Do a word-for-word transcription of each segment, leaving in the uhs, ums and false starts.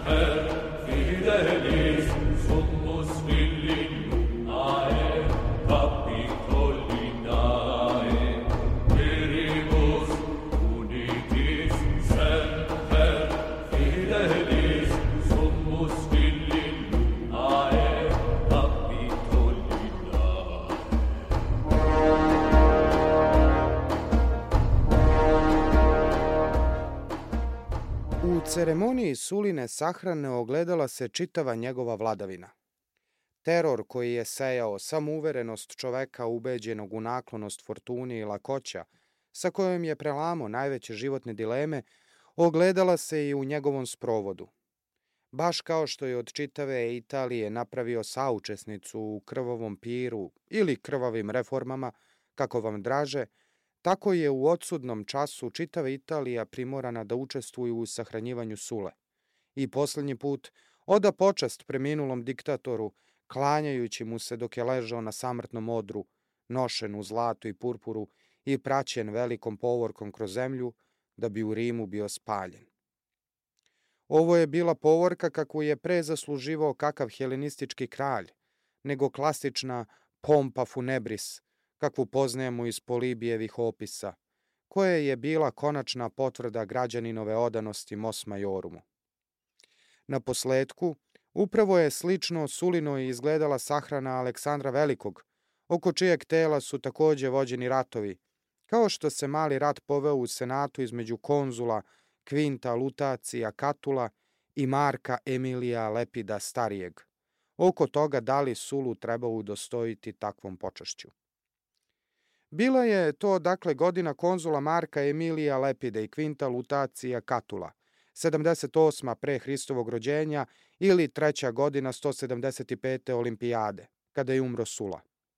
fidelis summus Villinae Capitolinae Viribus unitis semper fidelis summus Villinae Capitolinae. U ceremoniji Suline sahrane ogledala se čitava njegova vladavina. Teror koji je sejao samouverenost čoveka ubeđenog u naklonost fortuni i lakoća, sa kojom je prelamo najveće životne dileme, ogledala se i u njegovom sprovodu. Baš kao što je od čitave Italije napravio saučesnicu u krvavom piru ili krvavim reformama, kako vam draže, tako je u odsudnom času čitava Italija primorana da učestvuju u sahranjivanju Sule. I posljednji put oda počast preminulom diktatoru, klanjajući mu se dok je ležao na samrtnom odru, nošen u zlatu i purpuru i praćen velikom povorkom kroz zemlju, da bi u Rimu bio spaljen. Ovo je bila povorka kakvu je pre zasluživao kakav helenistički kralj, nego klasična pompa funebris, kakvu poznajemo iz Polibijevih opisa, koja je bila konačna potvrda građaninove odanosti Mos Majorumu. Na posledku, upravo je slično Sulinoj izgledala sahrana Aleksandra Velikog, oko čijeg tela su takođe vođeni ratovi, kao što se mali rat poveo u senatu između konzula Kvinta Lutacija Catula i Marka Emilija Lepida Starijeg, oko toga da li Sulu treba udostojiti takvom počašću. Bila je to dakle godina konzula Marka Emilija Lepida i Kvinta Lutacija Catula, sedamdeset osma pre Hristovog rođenja ili treća godina sto sedamdeset pete olimpijade, kada je umro Sula.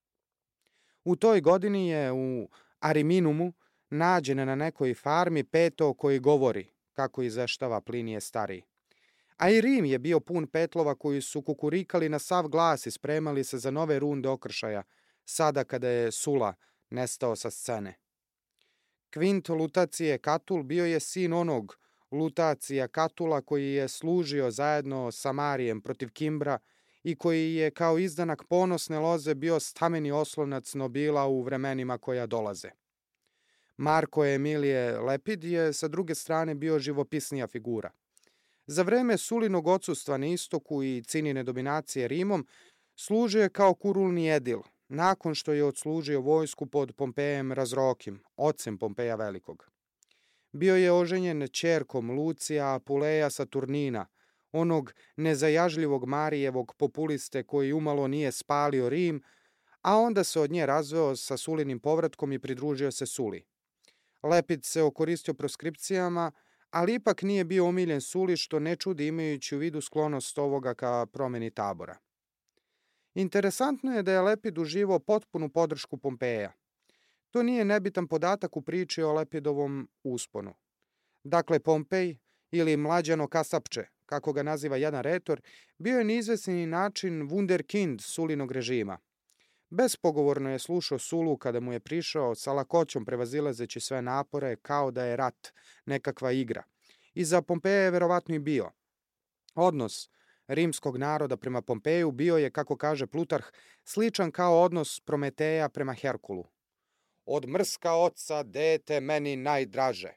U toj godini je u Ariminumu nađen na nekoj farmi peto koji govori, kako izveštava Plinije Stariji. A i Rim je bio pun petlova koji su kukurikali na sav glas i spremali se za nove runde okršaja, sada kada je Sula nestao sa scene. Kvint Lutacije Catul bio je sin onog Lutacija Catula koji je služio zajedno sa Marijem protiv Kimbra i koji je kao izdanak ponosne loze bio stameni oslonac nobila u vremenima koja dolaze. Marko Emilije Lepid je sa druge strane bio živopisnija figura. Za vreme Sulinog odsustva na istoku i Cinine dominacije Rimom služio je kao kurulni edil, nakon što je odslužio vojsku pod Pompejem Razrokim, ocem Pompeja Velikog. Bio je oženjen ćerkom Lucija Apuleja Saturnina, onog nezajažljivog Marijevog populiste koji umalo nije spalio Rim, a onda se od nje razveo sa Sulinim povratkom i pridružio se Suli. Lepid se okoristio proskripcijama, ali ipak nije bio omiljen Suli, što ne čudi imajući u vidu sklonost ovoga ka promeni tabora. Interesantno je da je Lepid uživao potpunu podršku Pompeja. To nije nebitan podatak u priči o Lepidovom usponu. Dakle, Pompej, ili mlađano kasapče, kako ga naziva jedan retor, bio je neizvesni način wunderkind Sulinog režima. Bespogovorno je slušao Sulu kada mu je prišao, sa lakoćom prevazilazeći sve napore, kao da je rat, nekakva igra. I za Pompeja je verovatno i bio. Odnos rimskog naroda prema Pompeju bio je, kako kaže Plutarh, sličan kao odnos Prometeja prema Herkulu. Od mrska oca dete meni najdraže.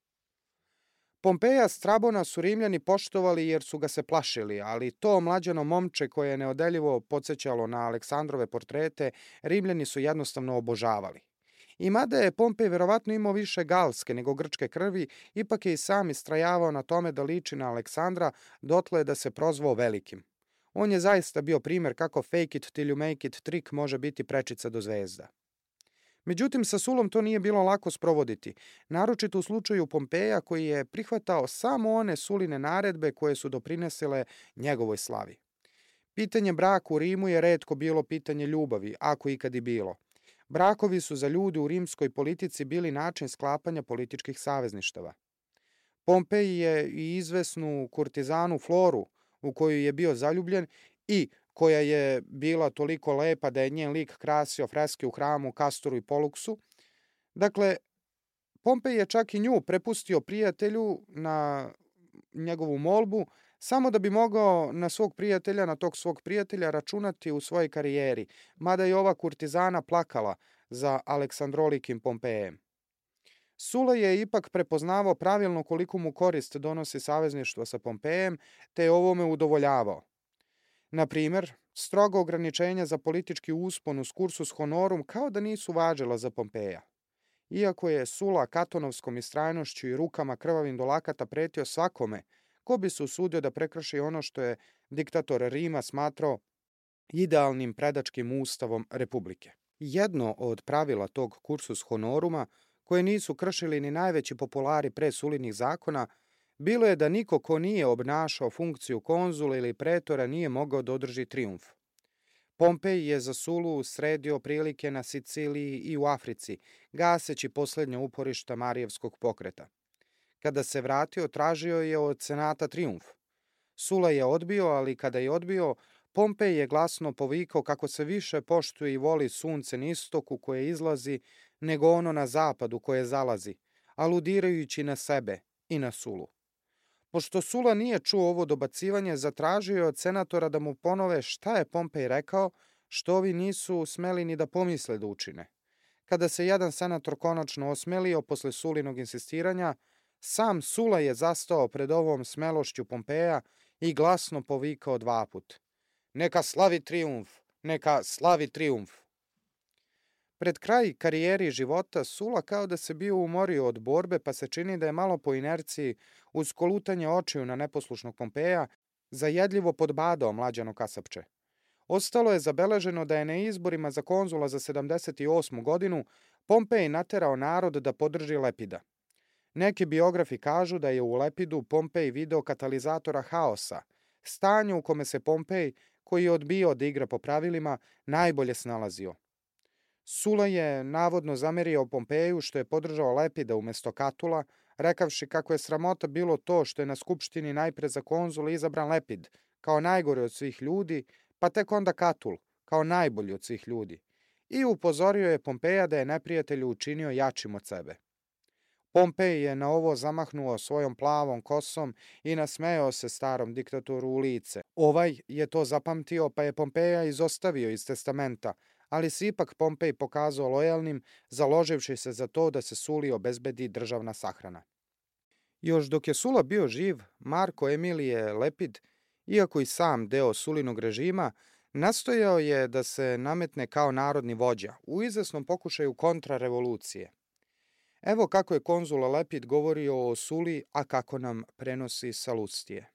Pompeja Strabona su Rimljani poštovali jer su ga se plašili, ali to mlađano momče koje je neodeljivo podsjećalo na Aleksandrove portrete, Rimljani su jednostavno obožavali. I mada je Pompej verovatno imao više galske nego grčke krvi, ipak je i sam istrajavao na tome da liči na Aleksandra, dotle da se prozvao velikim. On je zaista bio primer kako fake it till you make it trik može biti prečica do zvezda. Međutim, sa Sulom to nije bilo lako sprovoditi, naročito u slučaju Pompeja koji je prihvatao samo one Suline naredbe koje su doprinesile njegovoj slavi. Pitanje braka u Rimu je retko bilo pitanje ljubavi, ako ikad i bilo. Brakovi su za ljude u rimskoj politici bili način sklapanja političkih savezništava. Pompej je i izvesnu kurtizanu Floru, u koju je bio zaljubljen i koja je bila toliko lepa da je njen lik krasio freske u hramu Kastoru i Poluksu. Dakle, Pompej je čak i nju prepustio prijatelju na njegovu molbu samo da bi mogao na svog prijatelja, na tog svog prijatelja računati u svojoj karijeri, mada je ova kurtizana plakala za Aleksandrolikim Pompejem. Sula je ipak prepoznavao pravilno koliko mu korist donosi savezništvo sa Pompejem, te je ovome udovoljavao. Na primjer, strogo ograničenja za politički uspon uz cursus honorum kao da nisu važila za Pompeja. Iako je Sula katonovskom istrajnošću i rukama krvavim do lakata pretio svakome ko bi se usudio da prekrši ono što je diktator Rima smatrao idealnim predačkim ustavom republike. Jedno od pravila tog cursus honoruma, koje nisu kršili ni najveći populari pre Sulinih zakona, bilo je da niko ko nije obnašao funkciju konzula ili pretora nije mogao da održi trijumf. Pompej je za Sulu sredio prilike na Siciliji i u Africi, gaseći posljednja uporišta Marijevskog pokreta. Kada se vratio, tražio je od senata trijumf. Sula je odbio, ali kada je odbio, Pompej je glasno povikao kako se više poštuje i voli sunce na istoku koje izlazi nego ono na zapadu koje zalazi, aludirajući na sebe i na Sulu. Pošto Sula nije čuo ovo dobacivanje, zatražio je od senatora da mu ponove šta je Pompej rekao, što ovi nisu smeli ni da pomisle da učine. Kada se jedan senator konačno osmelio posle Sulinog insistiranja, sam Sula je zastao pred ovom smelošću Pompeja i glasno povikao dva put: "Neka slavi trijumf, neka slavi trijumf." Pred kraj karijeri života Sula kao da se bio umorio od borbe, pa se čini da je malo po inerciji, uz kolutanje očiju na neposlušnog Pompeja, zajedljivo podbadao mlađano kasapče. Ostalo je zabeleženo da je na izborima za konzula za sedamdeset osmu godinu Pompej naterao narod da podrži Lepida. Neki biografi kažu da je u Lepidu Pompej video katalizatora haosa, stanje u kome se Pompej, koji je odbio da igra po pravilima, najbolje snalazio. Sula je navodno zamerio Pompeju što je podržao Lepida umesto Katula, rekavši kako je sramota bilo to što je na skupštini najpre za konzula izabran Lepid, kao najgori od svih ljudi, pa tek onda Katul, kao najbolji od svih ljudi, i upozorio je Pompeja da je neprijatelju učinio jačim od sebe. Pompej je na ovo zamahnuo svojom plavom kosom i nasmejao se starom diktatoru u lice. Ovaj je to zapamtio, pa je Pompeja izostavio iz testamenta, ali se ipak Pompej pokazao lojalnim, založivši se za to da se Suli obezbedi državna sahrana. Još dok je Sula bio živ, Marko Emilije Lepid, iako i sam deo Sulinog režima, nastojao je da se nametne kao narodni vođa u izvesnom pokušaju kontrarevolucije. Evo kako je konzul Lepid govorio o Suli, a kako nam prenosi Salustije.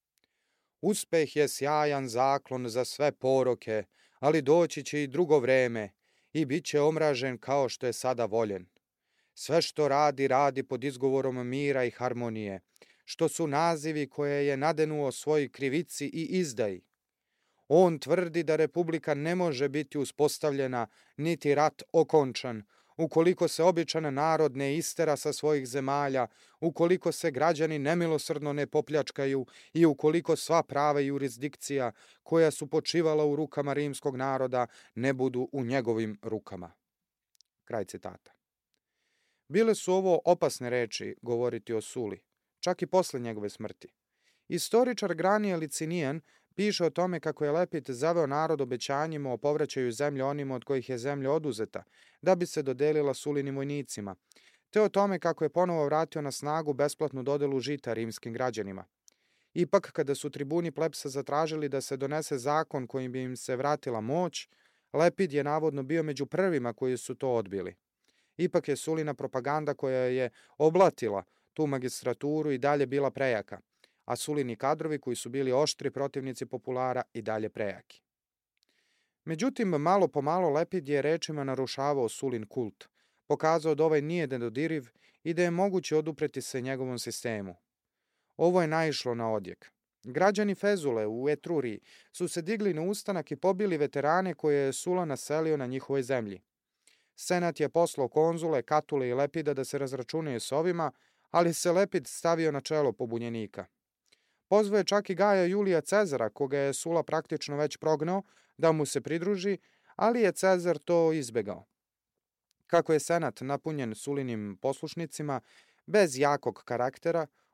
"Uspeh je sjajan zaklon za sve poroke, ali doći će i drugo vreme i bit će omražen kao što je sada voljen. Sve što radi, radi pod izgovorom mira i harmonije, što su nazivi koje je nadenuo svoj krivici i izdaji. On tvrdi da republika ne može biti uspostavljena, niti rat okončan, ukoliko se običan narod ne istera sa svojih zemalja, ukoliko se građani nemilosrdno ne popljačkaju i ukoliko sva prava i jurisdikcija koja su počivala u rukama rimskog naroda ne budu u njegovim rukama." Kraj citata. Bile su ovo opasne reči govoriti o Suli, čak i posle njegove smrti. Istoričar Granije Licinijan piše o tome kako je Lepid zaveo narod obećanjima o povraćaju zemlje onima od kojih je zemlja oduzeta, da bi se dodelila Sulinim vojnicima, te o tome kako je ponovo vratio na snagu besplatnu dodelu žita rimskim građanima. Ipak, kada su tribuni plebsa zatražili da se donese zakon kojim bi im se vratila moć, Lepid je navodno bio među prvima koji su to odbili. Ipak je Sulina propaganda koja je oblatila tu magistraturu i dalje bila prejaka, a Sulini kadrovi koji su bili oštri protivnici populara i dalje prejaki. Međutim, malo po malo Lepid je rečima narušavao Sulin kult, pokazao da ovaj nije nedodiriv i da je moguće odupreti se njegovom sistemu. Ovo je naišlo na odjek. Građani Fezule u Etruriji su se digli na ustanak i pobili veterane koje je Sula naselio na njihovoj zemlji. Senat je poslao konzule, Katule i Lepida da se razračunaju s ovima, ali se Lepid stavio na čelo pobunjenika. Pozvao je čak i Gaja Julija Cezara, koga je Sula praktično već prognao, da mu se pridruži, ali je Cezar to izbegao. Kako je senat napunjen Sulinim poslušnicima, bez jakog karaktera,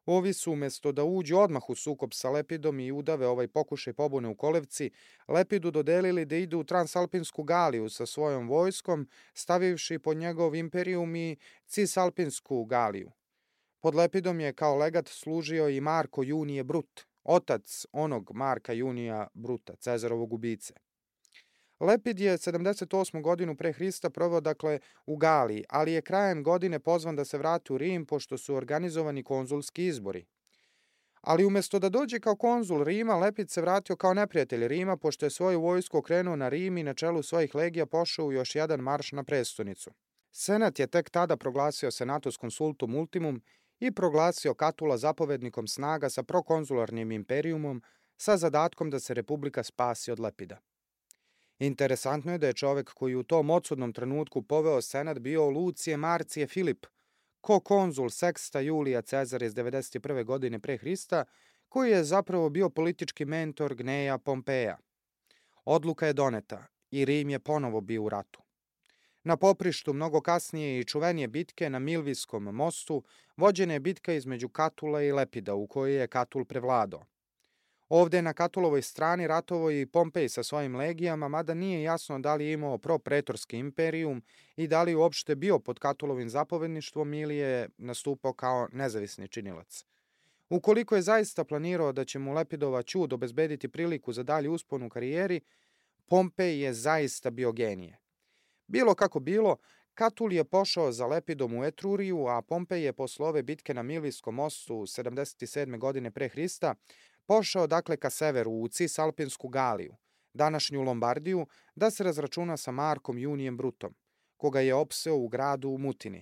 Ovi su, umjesto da uđu odmah u sukob sa Lepidom i udave ovaj pokušaj pobune u kolevci, Lepidu dodelili da ide u Transalpinsku Galiju sa svojom vojskom, stavivši pod njegov imperijum i Cisalpinsku Galiju. Pod Lepidom je kao legat služio i Marko Junije Brut, otac onog Marka Junija Bruta, Cezarovog ubice. Lepid je sedamdeset osmu godinu pre Hrista proveo dakle u Galiji, ali je krajem godine pozvan da se vrati u Rim pošto su organizovani konzulski izbori. Ali umjesto da dođe kao konzul Rima, Lepid se vratio kao neprijatelj Rima pošto je svoju vojsku okrenuo na Rim i na čelu svojih legija pošao u još jedan marš na prestonicu. Senat je tek tada proglasio senatus consultum ultimum i proglasio Catula zapovednikom snaga sa prokonzularnim imperijumom sa zadatkom da se republika spasi od Lepida. Interesantno je da je čovek koji u tom odsudnom trenutku poveo senat bio Lucije Marcije Filip, ko-konzul Seksta Julija Cezara iz devedeset prve godine pre Hrista, koji je zapravo bio politički mentor Gneja Pompeja. Odluka je doneta i Rim je ponovo bio u ratu. Na poprištu mnogo kasnije i čuvenije bitke na Milvijskom mostu vođena je bitka između Catula i Lepida u kojoj je Catul prevladao. Ovde je na Catulovoj strani ratovao i Pompej sa svojim legijama, mada nije jasno da li je imao propretorski imperijum i da li je uopšte bio pod Catulovim zapovedništvom ili je nastupao kao nezavisni činilac. Ukoliko je zaista planirao da će mu Lepidova ćud obezbediti priliku za dalji uspon u karijeri, Pompej je zaista bio genije. Bilo kako bilo, Catul je pošao za Lepidom u Etruriju, a Pompej je posle ove bitke na Milvijskom mostu sedamdeset sedme godine pre Hrista pošao dakle ka severu u Cisalpinsku Galiju, današnju Lombardiju, da se razračuna sa Markom Junijem Brutom, koga je opseo u gradu u Mutini.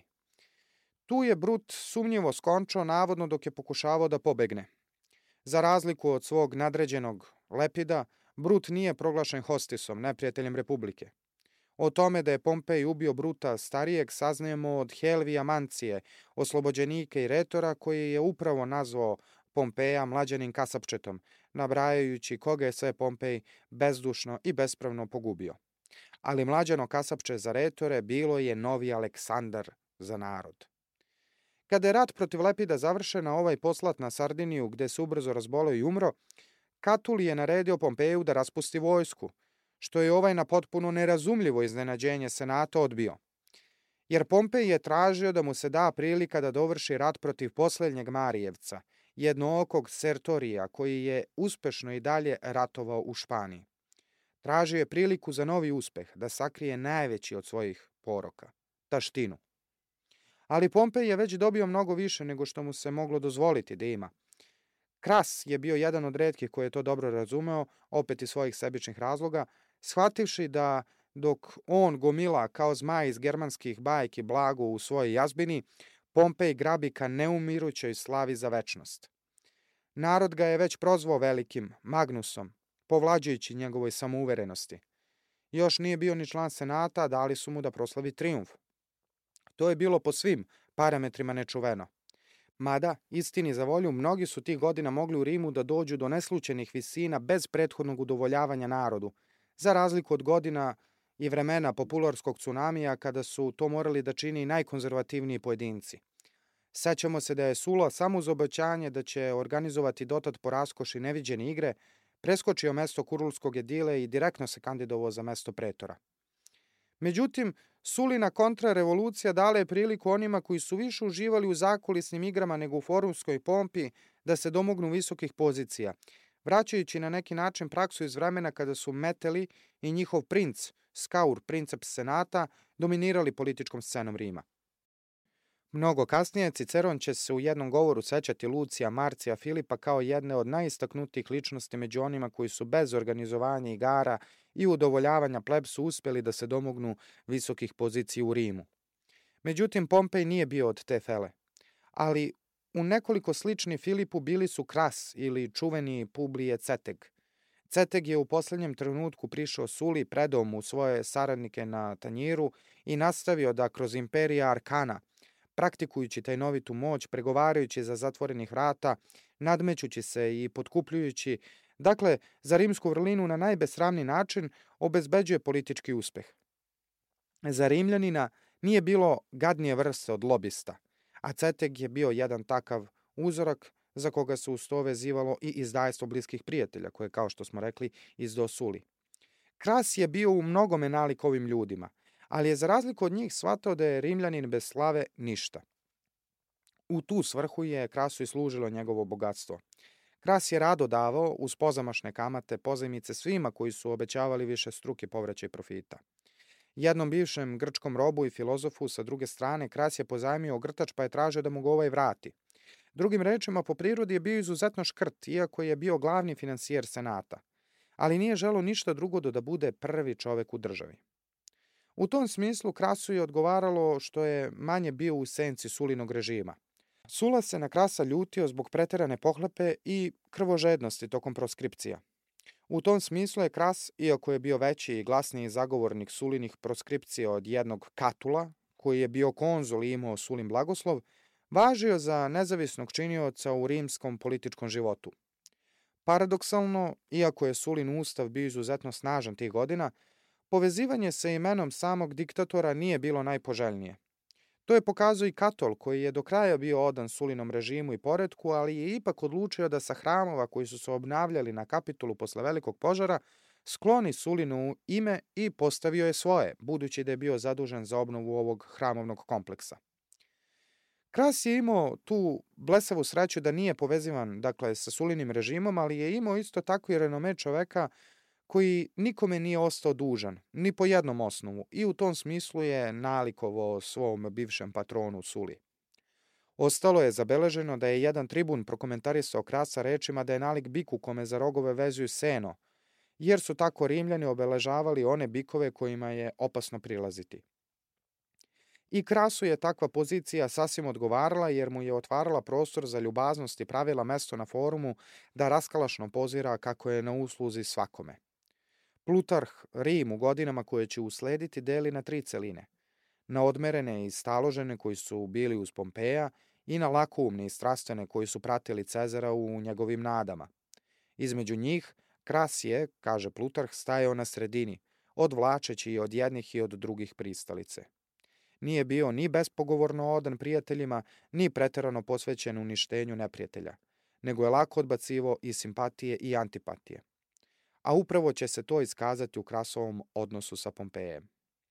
Tu je Brut sumnjivo skončao navodno dok je pokušavao da pobegne. Za razliku od svog nadređenog Lepida, Brut nije proglašen hostisom, neprijateljem republike. O tome da je Pompej ubio Bruta starijeg saznajemo od Helvija Mancije, oslobođenika i retora, koji je upravo nazvao Pompeja mlađanim kasapčetom, nabrajajući koga je sve Pompej bezdušno i bespravno pogubio. Ali mlađano kasapče za retore bilo je novi Aleksandar za narod. Kada je rat protiv Lepida završen, a ovaj poslat na Sardiniju, gde se ubrzo razboleo i umro, Catul je naredio Pompeju da raspusti vojsku, što je ovaj na potpuno nerazumljivo iznenađenje senata odbio. Jer Pompej je tražio da mu se da prilika da dovrši rat protiv poslednjeg Marijevca, jednookog Sertorija, koji je uspešno i dalje ratovao u Španiji. Tražio je priliku za novi uspeh, da sakrije najveći od svojih poroka, taštinu. Ali Pompej je već dobio mnogo više nego što mu se moglo dozvoliti da ima. Kras je bio jedan od retkih koji je to dobro razumeo, opet iz svojih sebičnih razloga, shvativši da dok on gomila kao zmaj iz germanskih bajki blago u svojoj jazbini, Pompej grabi ka neumirućoj slavi za večnost. Narod ga je već prozvao velikim, Magnusom, povlađujući njegovoj samouverenosti. Još nije bio ni član senata, dali su mu da proslavi trijumf. To je bilo po svim parametrima nečuveno. Mada, istini za volju, mnogi su tih godina mogli u Rimu da dođu do neslučenih visina bez prethodnog udovoljavanja narodu, za razliku od godina i vremena popularskog tsunamija kada su to morali da čini najkonzervativniji pojedinci. Sećamo se da je Sula samo uz obećanje da će organizovati dotad po raskoši neviđene igre, preskočio mesto kurulskog edile i direktno se kandidovao za mesto pretora. Međutim, Sulina kontrarevolucija dala je priliku onima koji su više uživali u zakulisnim igrama nego u forumskoj pompi da se domognu visokih pozicija, vraćajući na neki način praksu iz vremena kada su Meteli i njihov princ, Skaur, princeps senata, dominirali političkom scenom Rima. Mnogo kasnije Ciceron će se u jednom govoru sećati Lucija Marcija Filipa kao jedne od najistaknutijih ličnosti među onima koji su bez organizovanja igara i udovoljavanja plebsu uspjeli da se domognu visokih pozicija u Rimu. Međutim, Pompej nije bio od te fele. Ali u nekoliko slični Filipu bili su Kras ili čuveni Publije Ceteg. Ceteg je u posljednjem trenutku prišao Suli, predao mu svoje saradnike na tanjiru i nastavio da kroz imperija Arkana, praktikujući tajnovitu moć, pregovarajući za zatvorenih vrata, nadmećući se i potkupljujući, dakle, za rimsku vrlinu na najbesramniji način obezbeđuje politički uspeh. Za Rimljanina nije bilo gadnije vrste od lobista, a Ceteg je bio jedan takav uzorak za koga se uz to vezivalo i izdajstvo bliskih prijatelja, koje, kao što smo rekli, izdao Suli. Kras je bio u mnogome nalik ovim ljudima, ali je za razliku od njih shvatao da je Rimljanin bez slave ništa. U tu svrhu je Krasu i služilo njegovo bogatstvo. Kras je rado davao, uz pozamašne kamate, pozajmice svima koji su obećavali više struke povraćaj profita. Jednom bivšem grčkom robu i filozofu sa druge strane Kras je pozajmio ogrtač pa je tražio da mu ga ovaj vrati. Drugim rečima, po prirodi je bio izuzetno škrt, iako je bio glavni finansijer senata, ali nije želeo ništa drugo do da bude prvi čovek u državi. U tom smislu Krasu je odgovaralo što je manje bio u senci Sulinog režima. Sula se na Krasa ljutio zbog preterane pohlepe i krvožednosti tokom proskripcija. U tom smislu je Kras, iako je bio veći i glasniji zagovornik Sulinih proskripcija od jednog Katula, koji je bio konzul i imao Sulin blagoslov, važio za nezavisnog činioca u rimskom političkom životu. Paradoksalno, iako je Sulin ustav bio izuzetno snažan tih godina, povezivanje sa imenom samog diktatora nije bilo najpoželjnije. To je pokazao i Katol, koji je do kraja bio odan Sulinom režimu i poretku, ali je ipak odlučio da sa hramova koji su se obnavljali na Kapitolu posle velikog požara skloni Sulinu ime i postavio je svoje, budući da je bio zadužen za obnovu ovog hramovnog kompleksa. Kras je imao tu blesavu sreću da nije povezivan, dakle, sa Sulinim režimom, ali je imao isto tako i renome čoveka koji nikome nije ostao dužan, ni po jednom osnovu, i u tom smislu je nalikovao svom bivšem patronu Suli. Ostalo je zabeleženo da je jedan tribun prokomentarisao Krasa rečima da je nalik biku kome za rogove vezuju seno, jer su tako Rimljani obeležavali one bikove kojima je opasno prilaziti. I Krasu je takva pozicija sasvim odgovarala jer mu je otvarala prostor za ljubaznost i pravila mesto na forumu da raskalašno pozira kako je na usluzi svakome. Plutarh Rim u godinama koje će uslediti deli na tri celine. Na odmerene i staložene koji su bili uz Pompeja i na lakoumne i strastvene koji su pratili Cezara u njegovim nadama. Između njih Kras je, kaže Plutarh, stajao na sredini, odvlačeći i od jednih i od drugih pristalice. Nije bio ni bespogovorno odan prijateljima, ni preterano posvećen uništenju neprijatelja, nego je lako odbacivo i simpatije i antipatije. A upravo će se to iskazati u Krasovom odnosu sa Pompejem.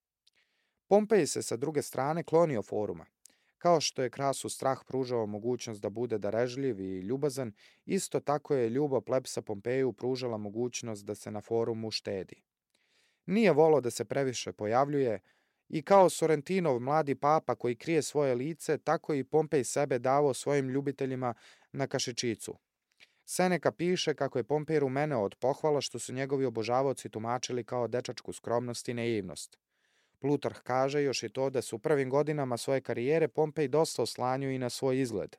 Pompej se sa druge strane klonio foruma. Kao što je Krasu strah pružao mogućnost da bude darežljiv i ljubazan, isto tako je ljubav plebsa Pompeju pružala mogućnost da se na forumu štedi. Nije volao da se previše pojavljuje i kao Sorentinov mladi papa koji krije svoje lice, tako i Pompej sebe davao svojim ljubiteljima na kašičicu. Seneka piše kako je Pompej rumeneo od pohvala što su njegovi obožavaoci tumačili kao dečačku skromnost i naivnost. Plutarh kaže još i to da su u prvim godinama svoje karijere Pompej dosta oslanjao i na svoj izgled.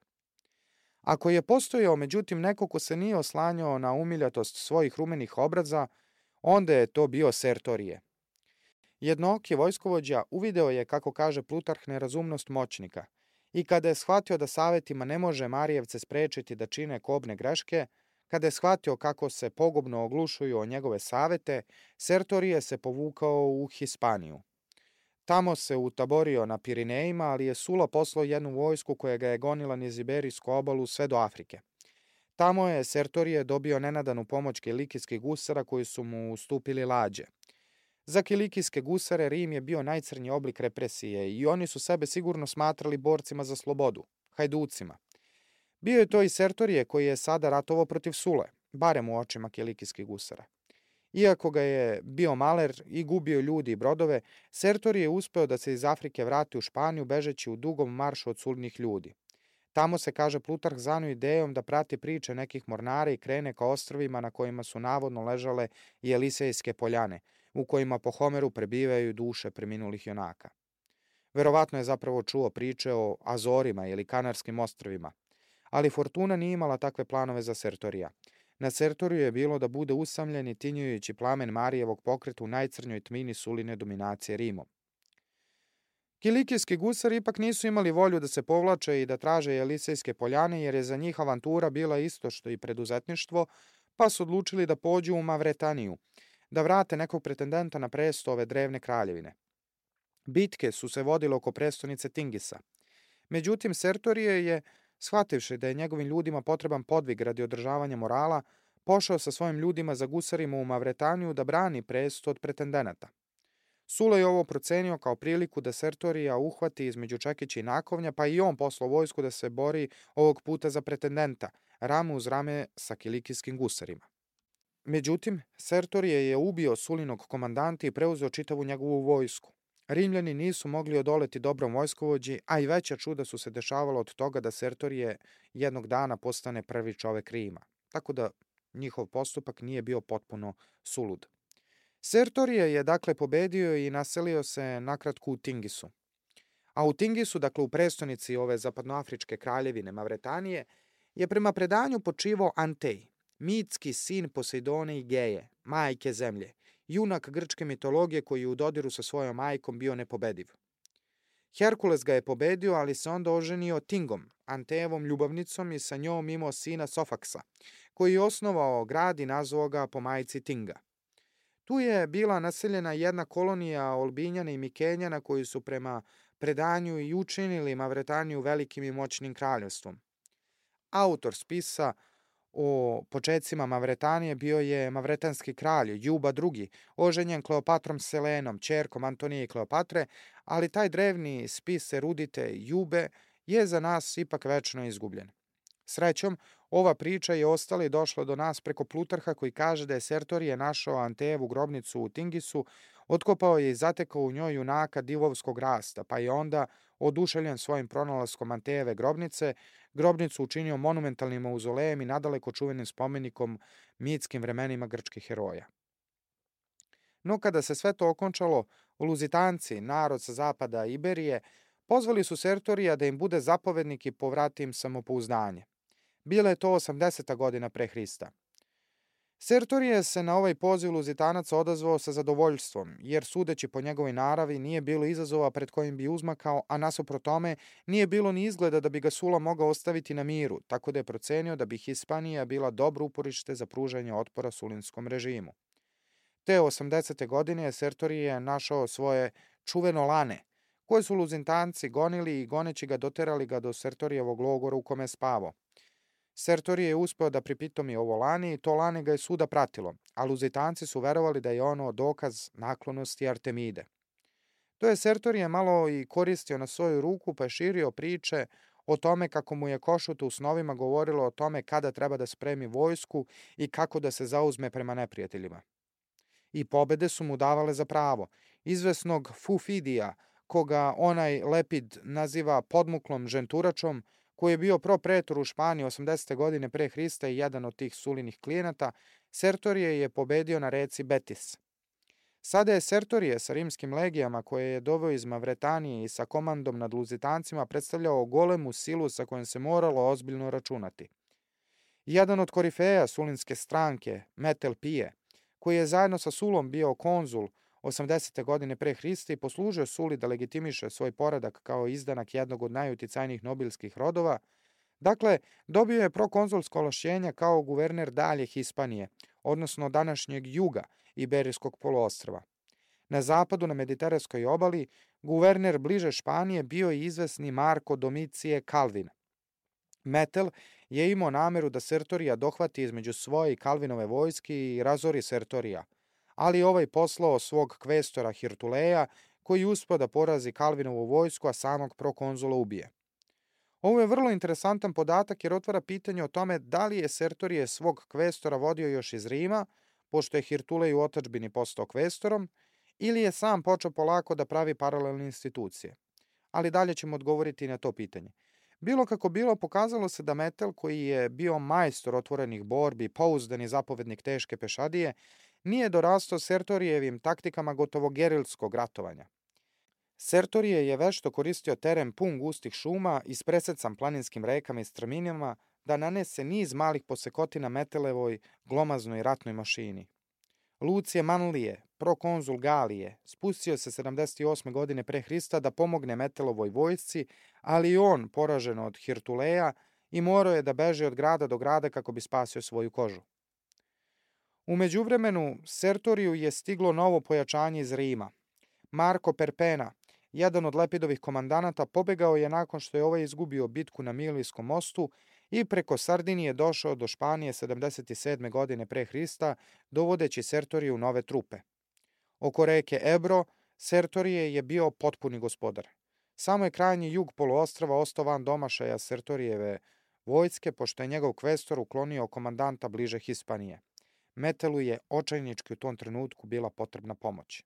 Ako je postojao međutim neko ko se nije oslanjao na umiljatost svojih rumenih obraza, onda je to bio Sertorije. Jednooki vojskovođa uvideo je, kako kaže Plutarh, nerazumnost moćnika i kada je shvatio da savetima ne može Marijevce sprečiti da čine kobne greške, kada je shvatio kako se pogubno oglušuju o njegove savete, Sertorije se povukao u Hispaniju. Tamo se utaborio na Pirinejima, ali je Sula poslao jednu vojsku koja ga je gonila niz Iberijsku obalu sve do Afrike. Tamo je Sertorije dobio nenadanu pomoć kilikijskih gusara koji su mu ustupili lađe. Za kilikijske gusare Rim je bio najcrnji oblik represije i oni su sebe sigurno smatrali borcima za slobodu, hajducima. Bio je to i Sertorije koji je sada ratovao protiv Sule, barem u očima kilikijskih gusara. Iako ga je bio maler i gubio ljudi i brodove, Sertorije je uspeo da se iz Afrike vrati u Španiju bežeći u dugom maršu od Sulinih ljudi. Tamo se, kaže Plutarh, zanu idejom da prati priče nekih mornara i krene ka ostrvima na kojima su navodno ležale i Elisejske poljane, u kojima po Homeru prebivaju duše preminulih junaka. Verovatno je zapravo čuo priče o Azorima ili Kanarskim ostrvima, ali Fortuna nije imala takve planove za Sertorija. Na Sertoriju je bilo da bude usamljen i tinjujući plamen Marijevog pokreta u najcrnjoj tmini Suline dominacije Rimom. Kilikijski gusari ipak nisu imali volju da se povlače i da traže Elisejske poljane, jer je za njih avantura bila isto što i preduzetništvo, pa su odlučili da pođu u Mavretaniju, da vrate nekog pretendenta na presto ove drevne kraljevine. Bitke su se vodile oko prestonice Tingisa. Međutim, Sertorije je Shvativši da je njegovim ljudima potreban podvig radi održavanja morala, pošao sa svojim ljudima za gusarima u Mavretaniju da brani presto od pretendenata. Sula je ovo procenio kao priliku da Sertorija uhvati između čekića i nakovnja, pa i on poslao vojsku da se bori ovog puta za pretendenta, rame uz rame sa kilikijskim gusarima. Međutim, Sertorije je ubio Sulinog komandanta i preuzeo čitavu njegovu vojsku. Rimljani nisu mogli odoleti dobrom vojskovođi, a i veća čuda su se dešavala od toga da Sertorije jednog dana postane prvi čovek Rima, tako da njihov postupak nije bio potpuno sulud. Sertorije je dakle pobedio i naselio se nakratko u Tingisu. A u Tingisu, dakle u prestonici ove zapadnoafričke kraljevine Mavretanije, je prema predanju počivao Antej, mitski sin Posejdone i Geje, majke zemlje, junak grčke mitologije koji je u dodiru sa svojom majkom bio nepobediv. Herkules ga je pobedio, ali se onda oženio Tingom, Antejevom ljubavnicom, i sa njom imao sina Sofaksa, koji je osnovao grad i nazvao ga po majci Tinga. Tu je bila naseljena jedna kolonija Olbinjana i Mikenjana koji su prema predanju i učinili Mavretaniju velikim i moćnim kraljevstvom. Autor spisa o počecima Mavretanije bio je mavretanski kralj Juba drugi, oženjen Kleopatrom Selenom, ćerkom Antonije i Kleopatre, ali taj drevni spis erudite Jube je za nas ipak večno izgubljen. Srećom, ova priča je ostala i došla do nas preko Plutarha koji kaže da je Sertorije našao Antejevu grobnicu u Tingisu, otkopao je i zatekao u njoj junaka divovskog rasta, pa je onda, oduševljen svojim pronalaskom Antejeve grobnice, grobnicu učinio monumentalnim mauzolejem i nadaleko čuvenim spomenikom mitskim vremenima grčkih heroja. No kada se sve to okončalo, Luzitanci, narod sa zapada Iberije, pozvali su Sertorija da im bude zapovednik i povrati im samopouzdanje. Bila je to osamdeseta godina pre Hrista. Sertorije se na ovaj poziv Luzitanaca odazvao sa zadovoljstvom, jer sudeći po njegovoj naravi nije bilo izazova pred kojim bi uzmakao, a nasuprot tome nije bilo ni izgleda da bi ga Sula mogao ostaviti na miru, tako da je procenio da bi Hispanija bila dobro uporište za pružanje otpora sulinskom režimu. Te osamdesete godine je Sertorije našao svoje čuveno lane, koje su Luzitanci gonili i goneći ga doterali ga do Sertorijevog logora u kome je spavao. Sertorije je uspeo da pripitomi ovo lani i to lani ga je svuda pratilo, a Luzitanci su verovali da je ono dokaz naklonosti Artemide. To je Sertorije malo i koristio na svoju ruku, pa je širio priče o tome kako mu je Košuta u snovima govorilo o tome kada treba da spremi vojsku i kako da se zauzme prema neprijateljima. I pobede su mu davale za pravo. Izvesnog Fufidija, koga onaj Lepid naziva podmuklom ženturačom, koji je bio propretor u Španiji osamdesete godine pre Hrista i jedan od tih Sulinih klijenata, Sertorije je pobedio na reci Betis. Sada je Sertorije sa rimskim legijama koje je doveo iz Mavretanije i sa komandom nad Luzitancima predstavljao golemu silu sa kojom se moralo ozbiljno računati. Jedan od korifeja Sulinske stranke, Metel Pije, koji je zajedno sa Sulom bio konzul osamdesete godine pre Hrista i poslužio Suli da legitimiše svoj poredak kao izdanak jednog od najuticajnijih nobilskih rodova, dakle, dobio je prokonzulsko ovlašćenja kao guverner dalje Hispanije, odnosno današnjeg juga Iberijskog poluostrva. Na zapadu, na Mediteranskoj obali, guverner bliže Španije bio je izvesni Marko Domicije Kalvin. Metel je imao nameru da Sertorija dohvati između svoje i Kalvinove vojske i razori Sertorija, ali ovaj poslao svog kvestora Hirtuleja, koji uspeo da porazi Kalvinovu vojsku, a samog prokonzula ubije. Ovo je vrlo interesantan podatak jer otvara pitanje o tome da li je Sertorije svog kvestora vodio još iz Rima, pošto je Hirtulej u otadžbini postao kvestorom, ili je sam počeo polako da pravi paralelne institucije. Ali dalje ćemo odgovoriti na to pitanje. Bilo kako bilo, pokazalo se da Metel, koji je bio majstor otvorenih borbi, pouzdani zapovednik teške pešadije, nije dorastao Sertorijevim taktikama gotovo gerilskog ratovanja. Sertorije je vešto koristio teren pun gustih šuma ispresecan planinskim rekama i strminama da nanese niz malih posekotina Metelevoj glomaznoj ratnoj mašini. Lucije Manlije, prokonzul Galije, spustio se sedamdeset osme godine pre Hrista da pomogne Metelovoj vojsci, ali i on poražen od Hirtuleja i morao je da beže od grada do grada kako bi spasio svoju kožu. U međuvremenu, Sertoriju je stiglo novo pojačanje iz Rima. Marko Perpena, jedan od Lepidovih komandanata, pobegao je nakon što je ovaj izgubio bitku na Milijskom mostu i preko Sardinije došao do Španije sedamdeset sedme. godine pre Hrista, dovodeći Sertoriju nove trupe. Oko reke Ebro, Sertorije je bio potpuni gospodar. Samo je krajnji jug poluostrva ostao van domašaja Sertorijeve vojske, pošto je njegov kvestor uklonio komandanta bliže Hispanije. Metelu je očajnički u tom trenutku bila potrebna pomoć.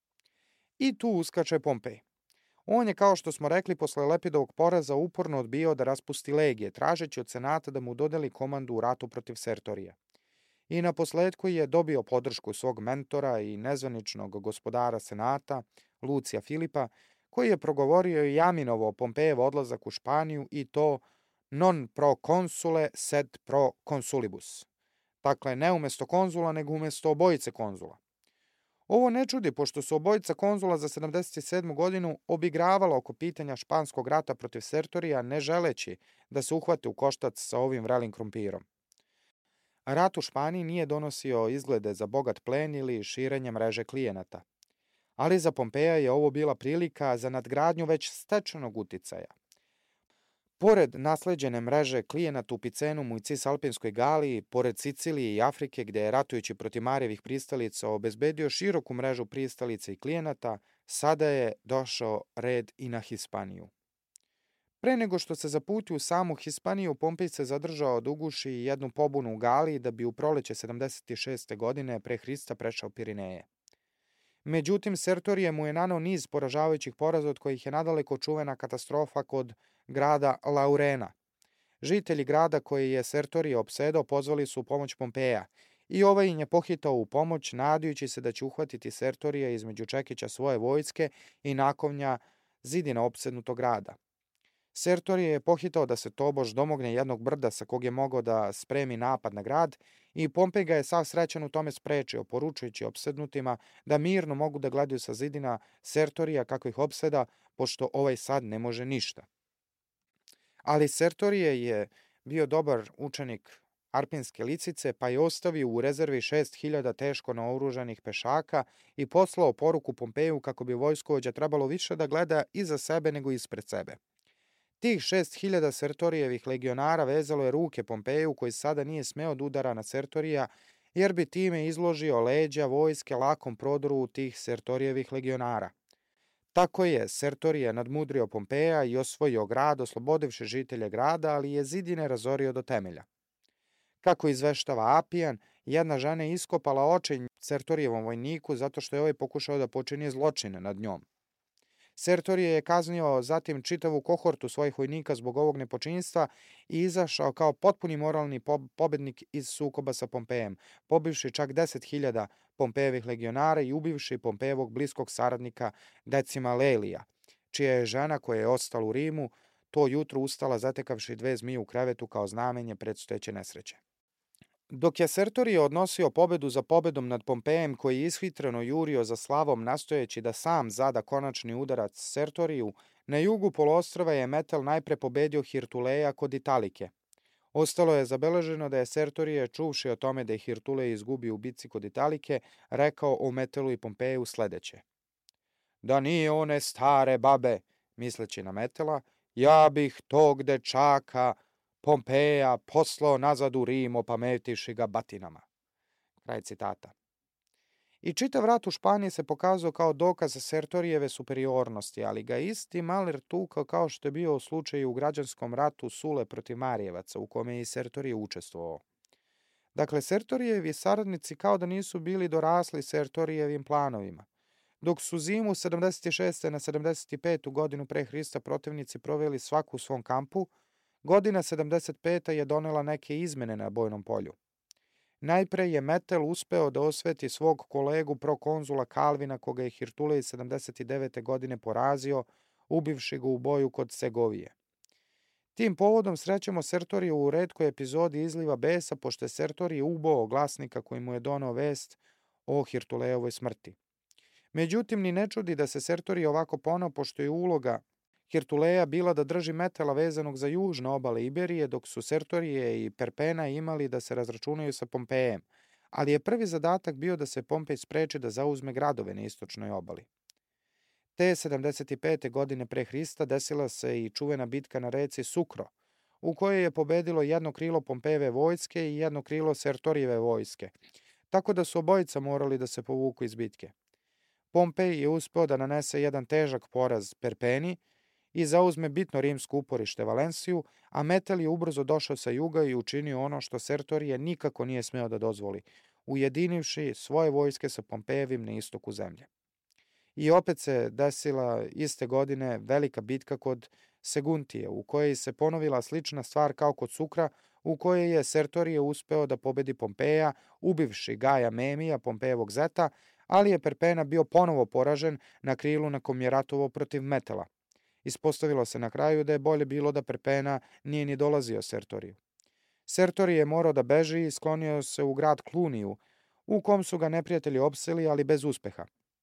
I tu uskače Pompej. On je, kao što smo rekli, posle Lepidovog poraza uporno odbijao da raspusti legije, tražeći od senata da mu dodeli komandu u ratu protiv Sertorija. I na posledku je dobio podršku svog mentora i nezvaničnog gospodara senata, Lucija Filipa, koji je progovorio i Jaminovo Pompejev odlazak u Španiju i to non pro consule sed pro consulibus. Dakle, ne umesto konzula, nego umesto obojice konzula. Ovo ne čudi, pošto su obojica konzula za sedamdeset sedmu. godinu obigravala oko pitanja španskog rata protiv Sertorija, ne želeći da se uhvate u koštac sa ovim vrelim krumpirom. Rat u Španiji nije donosio izglede za bogat plen ili širenje mreže klijenata. Ali za Pompeja je ovo bila prilika za nadgradnju već stečenog uticaja. Pored nasleđene mreže klijenata u Picenumu i Cisalpinskoj Galiji, pored Sicilije i Afrike, gde je ratujući protiv Marijevih pristalica obezbedio široku mrežu pristalica i klijenata, sada je došao red i na Hispaniju. Pre nego što se zaputio u samu Hispaniju, Pompej se zadržao da uguši jednu pobunu u Galiji da bi u proleće sedamdeset šeste. godine pre Hrista prešao Pirineje. Međutim, Sertorije mu je naneo niz poražavajućih poraza, od kojih je nadaleko čuvena katastrofa kod grada Laurena. Žitelji grada koji je Sertorije opsedao pozvali su u pomoć Pompeja i ovaj im je pohitao u pomoć, nadajući se da će uhvatiti Sertorije između čekića svoje vojske i nakovnja zidina opsednutog grada. Sertorije je pohitao da se tobož domogne jednog brda sa kog je mogao da spremi napad na grad i Pompej ga je sav srećan u tome sprečio, poručujući opsednutima da mirno mogu da gledaju sa zidina Sertorija kako ih opseda, pošto ovaj sad ne može ništa. Ali Sertorije je bio dobar učenik Arpinske licice, pa je ostavio u rezervi šest hiljada teško naoružanih pešaka i poslao poruku Pompeju kako bi vojskovođa trebalo više da gleda iza sebe nego ispred sebe. Tih šest hiljada Sertorijevih legionara vezalo je ruke Pompeju, koji sada nije smeo da udara na Sertorija, jer bi time izložio leđa vojske lakom prodoru tih Sertorijevih legionara. Tako je Sertorije nadmudrio Pompeja i osvojio grad, oslobodivši žitelje grada, ali je zidine razorio do temelja. Kako izveštava Apijan, jedna žena je iskopala oči Sertorijevom vojniku zato što je ovaj pokušao da počini zločine nad njom. Sertorije je kaznio zatim čitavu kohortu svojih vojnika zbog ovog nepočinstva i izašao kao potpuni moralni pobednik iz sukoba sa Pompejem, pobivši čak deset hiljada Pompejevih legionara i ubivši Pompejevog bliskog saradnika Decima Lelija, čija je žena koja je ostala u Rimu to jutro ustala zatekavši dve zmije u krevetu kao znamenje predstojeće nesreće. Dok je Sertorije odnosio pobedu za pobedom nad Pompejem, koji je ishitreno jurio za slavom nastojeći da sam zada konačni udarac Sertoriju, na jugu poluostrva je Metel najpre pobedio Hirtuleja kod Italike. Ostalo je zabeleženo da je Sertorije, čuvši o tome da je Hirtulej izgubio u bici kod Italike, rekao o Metelu i Pompeju sledeće: "Da nije one stare babe," misleći na Metela, "ja bih tog dečaka Pompeja poslao nazad u Rim, opametivši ga batinama." Kraj citata. I čitav rat u Španiji se pokazao kao dokaz Sertorijeve superiornosti, ali ga isti Maler tukao kao što je bio u slučaju u građanskom ratu Sule protiv Marijevaca, u kome je i Sertorije učestvovao. Dakle, Sertorijevi saradnici kao da nisu bili dorasli Sertorijevim planovima. Dok su zimu sedamdeset šeste na sedamdeset petu godinu pre Hrista protivnici proveli svaku u svom kampu, godina sedamdeset peta je donela neke izmene na bojnom polju. Najpre je Metel uspeo da osveti svog kolegu prokonzula Kalvina, koga je Hirtulej sedamdeset devete. godine porazio, ubivši ga u boju kod Segovije. Tim povodom srećemo Sertorije u retkoj epizodi izliva besa, pošto je Sertorije uboo glasnika koji mu je donao vest o Hirtulejevoj smrti. Međutim, ni ne čudi da se Sertorije ovako ponao, pošto je uloga Hirtuleja bila da drži Metela vezanog za južne obale Iberije, dok su Sertorije i Perpena imali da se razračunaju sa Pompejem, ali je prvi zadatak bio da se Pompej spreči da zauzme gradove na istočnoj obali. Te sedamdeset pete. godine pre Hrista desila se i čuvena bitka na reci Sukro, u kojoj je pobedilo jedno krilo Pompejeve vojske i jedno krilo Sertorijeve vojske, tako da su obojica morali da se povuku iz bitke. Pompej je uspeo da nanese jedan težak poraz Perpeni i zauzme bitno rimsko uporište Valenciju, a Metel je ubrzo došao sa juga i učinio ono što Sertorije nikako nije smeo da dozvoli, ujedinivši svoje vojske sa Pompejevim na istoku zemlje. I opet se desila iste godine velika bitka kod Seguntije, u kojoj se ponovila slična stvar kao kod Sukra, u kojoj je Sertorije uspeo da pobedi Pompeja, ubivši Gaja Memija, Pompejevog zeta, ali je Perpena bio ponovo poražen na krilu na kom je ratovao protiv Metela. Ispostavilo se na kraju da je bolje bilo da Perpena nije ni dolazio Sertoriju. Sertorije je morao da beži i sklonio se u grad Kluniju, u kom su ga neprijatelji opseli, ali bez uspeha.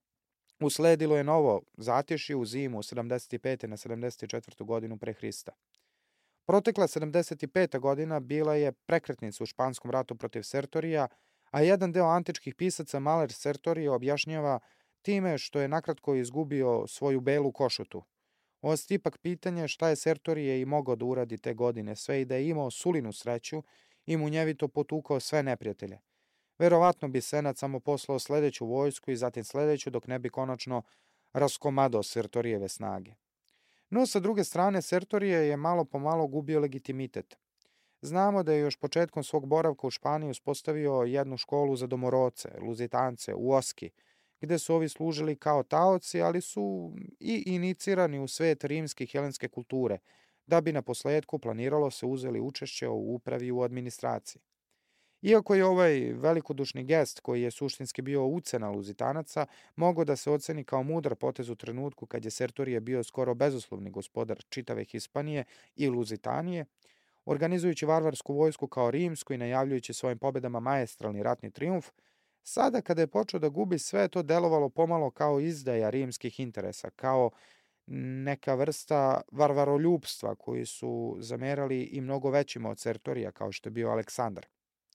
Usledilo je novo zatišje u zimu sedamdeset pete. na sedamdeset četvrtu. godinu pre Hrista. Protekla sedamdeset peta. godina bila je prekretnica u španskom ratu protiv Sertorija, a jedan deo antičkih pisaca Maler Sertorije objašnjava time što je nakratko izgubio svoju belu košutu. Ostaje ipak pitanje šta je Sertorije i mogao da uradi te godine, sve i da je imao sulinu sreću i munjevito potukao sve neprijatelje. Verovatno bi Senat samo poslao sledeću vojsku i zatim sledeću dok ne bi konačno raskomadao Sertorijeve snage. No, sa druge strane, Sertorije je malo po malo gubio legitimitet. Znamo da je još početkom svog boravka u Španiji uspostavio jednu školu za domorodce, luzitance, u Oski, gde su ovi služili kao taoci, ali su i inicirani u svet rimske i helenske kulture, da bi na posledku planiralo se uzeli učešće u upravi i u administraciji. Iako je ovaj velikodušni gest, koji je suštinski bio ucena Luzitanaca, mogao da se oceni kao mudar potez u trenutku kad je Sertorije bio skoro bezuslovni gospodar čitave Hispanije i Luzitanije, organizujući varvarsku vojsku kao rimsku i najavljujući svojim pobedama maestralni ratni trijumf, sada kada je počeo da gubi sve, to delovalo pomalo kao izdaja rimskih interesa, kao neka vrsta varvaroljupstva koji su zamerali i mnogo većima od Sertorija, kao što je bio Aleksandar.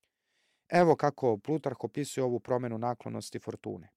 Evo kako Plutarh opisuje ovu promenu naklonosti fortune.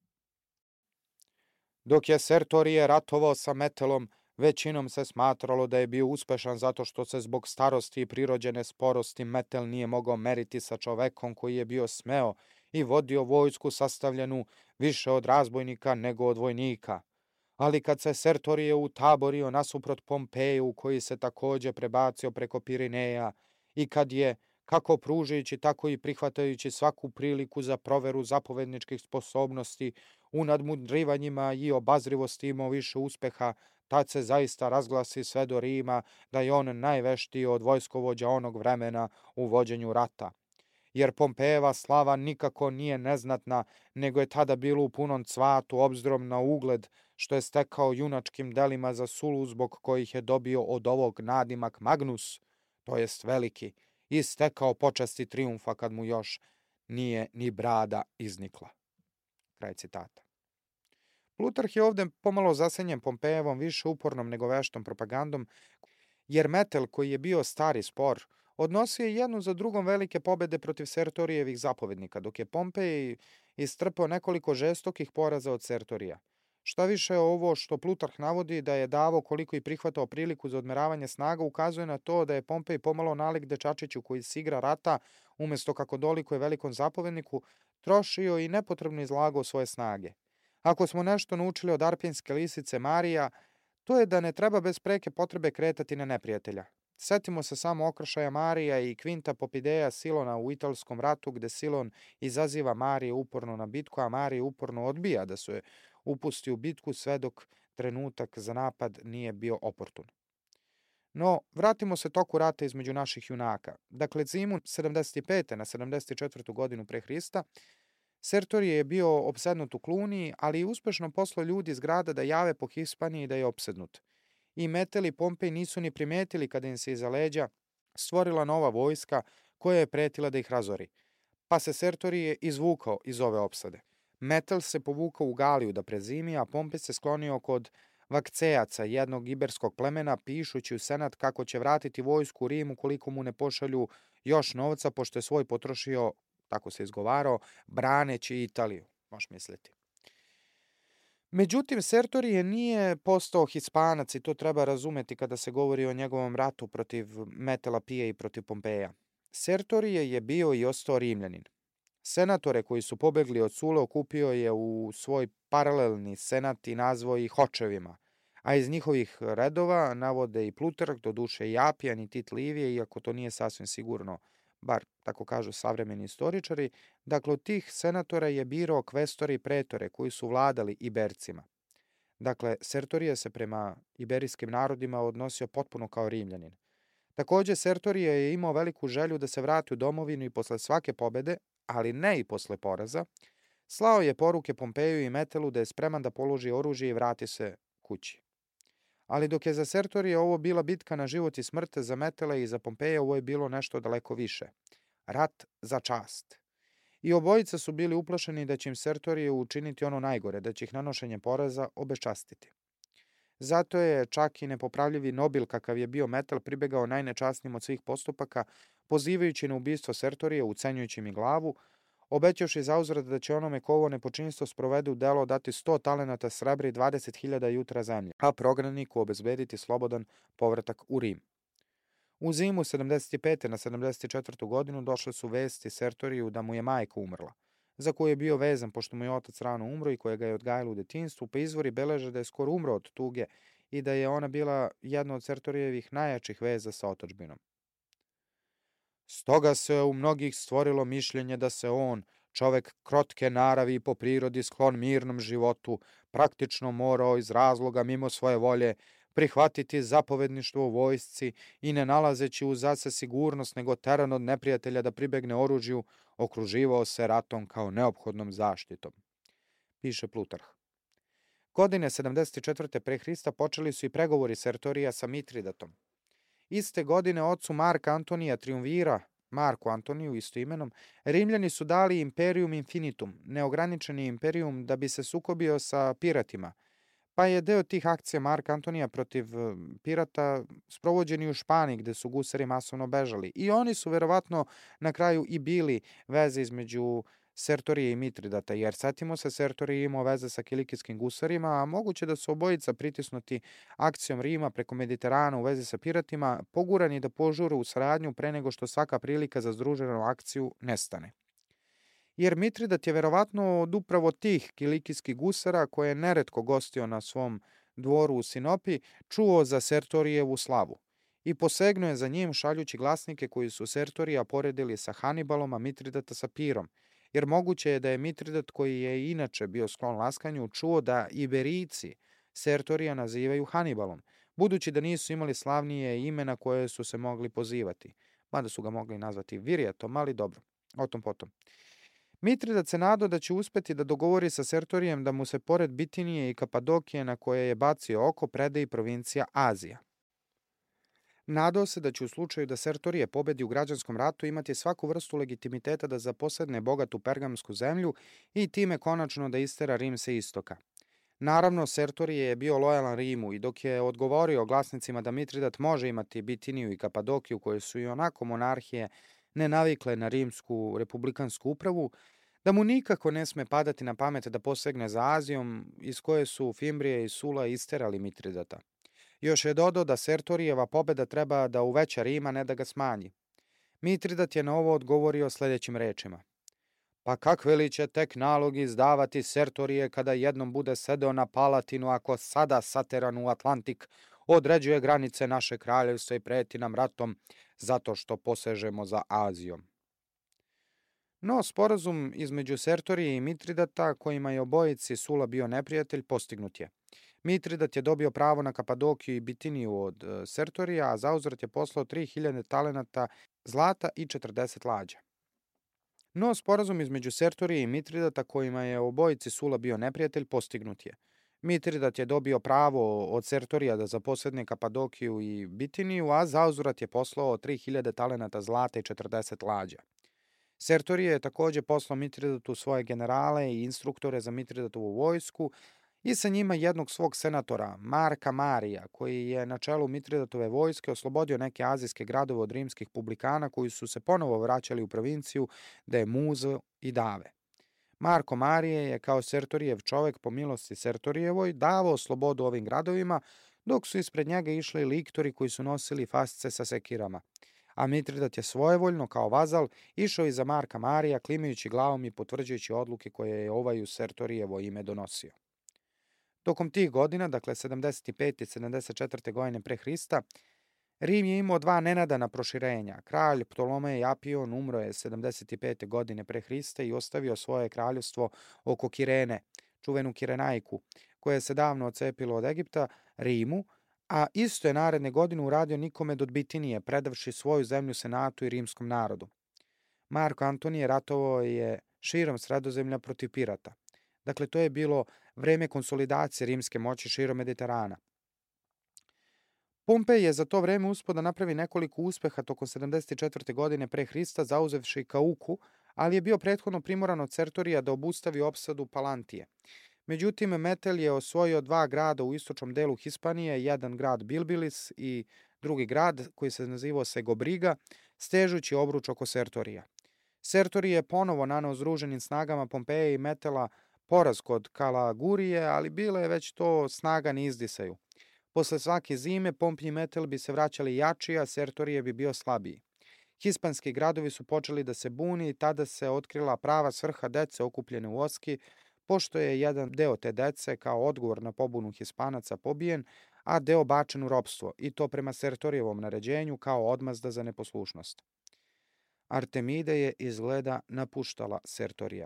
Dok je Sertorije ratovao sa Metelom, većinom se smatralo da je bio uspešan zato što se zbog starosti i prirođene sporosti Metel nije mogao meriti sa čovekom koji je bio smeo i vodio vojsku sastavljenu više od razbojnika nego od vojnika. Ali kad se Sertorije utaborio nasuprot Pompeju, koji se takođe prebacio preko Pirineja, i kad je, kako pružajući, tako i prihvatajući svaku priliku za proveru zapovedničkih sposobnosti, u nadmudrivanjima i obazrivosti imao više uspeha, tad se zaista razglasi sve do Rima da je on najveštiji od vojskovođa onog vremena u vođenju rata. Jer Pompejeva slava nikako nije neznatna, nego je tada bilo u punom cvatu obzirom na ugled što je stekao junačkim delima za Sulu, zbog kojih je dobio od ovog nadimak Magnus, to jest veliki, i stekao počasti trijumfa kad mu još nije ni brada iznikla. Kraj citata. Plutarh je ovde pomalo zasenjen Pompejevom više upornom nego veštom propagandom, jer Metel, koji je bio stari spor, odnosio je jednu za drugom velike pobede protiv Sertorijevih zapovednika, dok je Pompej istrpeo nekoliko žestokih poraza od Sertorija. Šta više, ovo što Plutarh navodi da je davao koliko i prihvatao priliku za odmeravanje snaga ukazuje na to da je Pompej pomalo nalik dečačiću koji se igra rata, umesto kako dolikuje velikom zapovedniku, trošio i nepotrebno izlagao svoje snage. Ako smo nešto naučili od arpinske lisice Marija, to je da ne treba bez preke potrebe kretati na neprijatelja. Setimo se samo okršaja Marija i Kvinta Popideja Silona u italskom ratu, gde Silon izaziva Marije uporno na bitku, a Marije uporno odbija da se upusti u bitku sve dok trenutak za napad nije bio oportun. No, vratimo se toku rata između naših junaka. Dakle, zimu sedamdeset pete. na sedamdeset četvrtu. godinu pre Hrista, Sertorije je bio opsednut u Kluniji, ali i uspešno poslao ljudi iz grada da jave po Hispaniji da je opsednut. I Metel i Pompej nisu ni primetili kada im se iza leđa stvorila nova vojska koja je pretila da ih razori, pa se Sertorije izvukao iz ove opsade. Metel se povukao u Galiju da prezimi, a Pompej se sklonio kod Vakcejaca, jednog iberskog plemena, pišući u senat kako će vratiti vojsku u Rim ukoliko mu ne pošalju još novca, pošto je svoj potrošio, tako se izgovarao, braneći Italiju, možeš misliti. Međutim, Sertorije nije postao Hispanac i to treba razumeti kada se govori o njegovom ratu protiv Metelapije i protiv Pompeja. Sertorije je bio i ostao Rimljanin. Senatore koji su pobegli od Sule okupio je u svoj paralelni senat i nazvao ih očevima, a iz njihovih redova navode i Plutarh, doduše i Apijan i Tit Livije, iako to nije sasvim sigurno, bar tako kažu savremeni istoričari. Dakle, od tih senatora je birao kvestore i pretore koji su vladali Ibercima. Dakle, Sertorije se prema iberijskim narodima odnosio potpuno kao Rimljanin. Takođe, Sertorije je imao veliku želju da se vrati u domovinu i posle svake pobede, ali ne i posle poraza, slao je poruke Pompeju i Metelu da je spreman da položi oružje i vrati se kući. Ali dok je za Sertorije ovo bila bitka na život i smrt, za Metela i za Pompeja ovo je bilo nešto daleko više. Rat za čast. I obojica su bili uplašeni da će im Sertorije učiniti ono najgore, da će ih nanošenje poraza obeščastiti. Zato je čak i nepopravljivi nobil kakav je bio Metel pribegao najnečasnijim od svih postupaka, pozivajući na ubistvo Sertorije, ucenjujući mi glavu, obećavši zauzvrat da će onome ko ovo nepočinstvo sprovede u delo dati sto talenata srebra i dvadeset hiljada jutra zemlje, a prognaniku obezbediti slobodan povratak u Rim. U zimu sedamdeset pete na sedamdeset četvrtu godinu došle su vesti Sertoriju da mu je majka umrla, za koju je bio vezan pošto mu je otac rano umro i koja ga je odgajala u detinjstvu, pa izvori beleže da je skoro umro od tuge i da je ona bila jedna od Sertorijevih najjačih veza sa otadžbinom. Stoga se u mnogih stvorilo mišljenje da se on, čovek krotke naravi i po prirodi sklon mirnom životu, praktično morao iz razloga mimo svoje volje prihvatiti zapovedništvo u vojsci i ne nalazeći u zase sigurnost nego teran od neprijatelja da pribegne oružju, okruživao se ratom kao neophodnom zaštitom, piše Plutarh. Godine sedamdeset četvrte pre Hrista počeli su i pregovori Sertorija sa Mitridatom. Iste godine ocu Marka Antonija Triumvira, Marku Antoniju istoimenom, Rimljani su dali Imperium Infinitum, neograničeni imperijum da bi se sukobio sa piratima, pa je deo tih akcija Marka Antonija protiv pirata sprovođeni u Španiji gde su gusari masovno bežali. I oni su verovatno na kraju i bili veze između Sertorije i Mitridata, jer setimo se, Sertorije imao veze sa kilikijskim gusarima, a moguće da su obojica pritisnuti akcijom Rima preko Mediterana u vezi sa piratima, pogurani da požure u saradnju pre nego što svaka prilika za združenu akciju nestane. Jer Mitridat je verovatno od upravo tih kilikijskih gusara, koje je neretko gostio na svom dvoru u Sinopi, čuo za Sertorijevu slavu i posegnuo je za njim šaljući glasnike koji su Sertorija poredili sa Hanibalom, a Mitridata sa Pirom, jer moguće je da je Mitridat, koji je inače bio sklon laskanju, čuo da Iberijci Sertorija nazivaju Hanibalom, budući da nisu imali slavnije imena koje su se mogli pozivati, mada su ga mogli nazvati Virijatom, ali dobro, o tom potom. Mitridat se nadao da će uspeti da dogovori sa Sertorijem da mu se pored Bitinije i Kapadokije na koje je bacio oko preda i provincija Azija. Nadao se da će u slučaju da Sertorije pobedi u građanskom ratu imati svaku vrstu legitimiteta da zaposedne bogatu pergamsku zemlju i time konačno da istera Rim sa istoka. Naravno, Sertorije je bio lojalan Rimu i dok je odgovorio glasnicima da Mitridat može imati Bitiniju i Kapadokiju, koje su i onako monarhije ne navikle na rimsku republikansku upravu, da mu nikako ne sme padati na pamet da posegne za Azijom, iz koje su Fimbrije i Sula isterali Mitridata. Još je dodao da Sertorijeva pobeda treba da uveća Rima, ne da ga smanji. Mitridat je na ovo odgovorio sledećim rečima. Pa kakve li će tek nalog izdavati Sertorije kada jednom bude sedeo na Palatinu, ako sada sateran u Atlantik određuje granice naše kraljevstva i preti nam ratom zato što posežemo za Azijom. No, sporazum između Sertorije i Mitridata, kojima je obojici Sula bio neprijatelj, postignut je. Mitridat je dobio pravo na Kapadokiju i Bitiniju od Sertorija, a zauzvrat je poslao tri hiljade talenata zlata i četrdeset lađa. No, sporazum između Sertorije i Mitridata, kojima je obojici Sula bio neprijatelj, postignut je. Mitridat je dobio pravo od Sertorija da zaposedne Kapadokiju i Bitiniju, a zauzvrat je poslao tri hiljade talenata zlata i četrdeset lađa. Sertorije je takođe poslao Mitridatu svoje generale i instruktore za Mitridatovu vojsku i sa njima jednog svog senatora, Marka Marija, koji je na čelu Mitridatove vojske oslobodio neke azijske gradove od rimskih publikana koji su se ponovo vraćali u provinciju da je muzu i dave. Marko Marije je kao Sertorijev čovek po milosti Sertorijevoj davao slobodu ovim gradovima, dok su ispred njega išli liktori koji su nosili fasce sa sekirama. A Mitridat je svojevoljno, kao vazal, išao iza Marka Marija, klimajući glavom i potvrđujući odluke koje je ovaj u Sertorijevo ime donosio. Tokom tih godina, dakle sedamdeset pete i sedamdeset četvrte godine pre Hrista, Rim je imao dva nenadana proširenja. Kralj Ptolomej Apion umro je sedamdeset pete godine pre Hrista i ostavio svoje kraljevstvo oko Kirene, čuvenu Kirenajku, koje se davno ocepilo od Egipta, Rimu, a isto je naredne godine uradio Nikomed od Bitinije, predavši svoju zemlju senatu i rimskom narodu. Marko Antonije ratovao je širom Sredozemlja protiv pirata. Dakle, to je bilo vreme konsolidacije rimske moći širom Mediterana. Pompej je za to vreme uspeo da napravi nekoliko uspeha tokom sedamdeset četvrte godine pre Hrista, zauzevši Kauku, ali je bio prethodno primoran od Sertorija da obustavi opsadu Palantije. Međutim, Metel je osvojio dva grada u istočnom delu Hispanije, jedan grad Bilbilis i drugi grad koji se nazivao Segobriga, stežući obruč oko Sertorija. Sertorij je ponovo naneo združenim snagama Pompeja i Metela poraz kod Kalagurije, ali bila je već to snaga na izdisaju. Posle svake zime Pompej i Metel bi se vraćali jači, a Sertorije bi bio slabiji. Hispanski gradovi su počeli da se buni i tada se otkrila prava svrha dece okupljene u Oski, pošto je jedan deo te dece kao odgovor na pobunu Hispanaca pobijen, a deo bačen u ropstvo, i to prema Sertorijevom naređenju kao odmazda za neposlušnost. Artemide je izgleda napuštala Sertorija.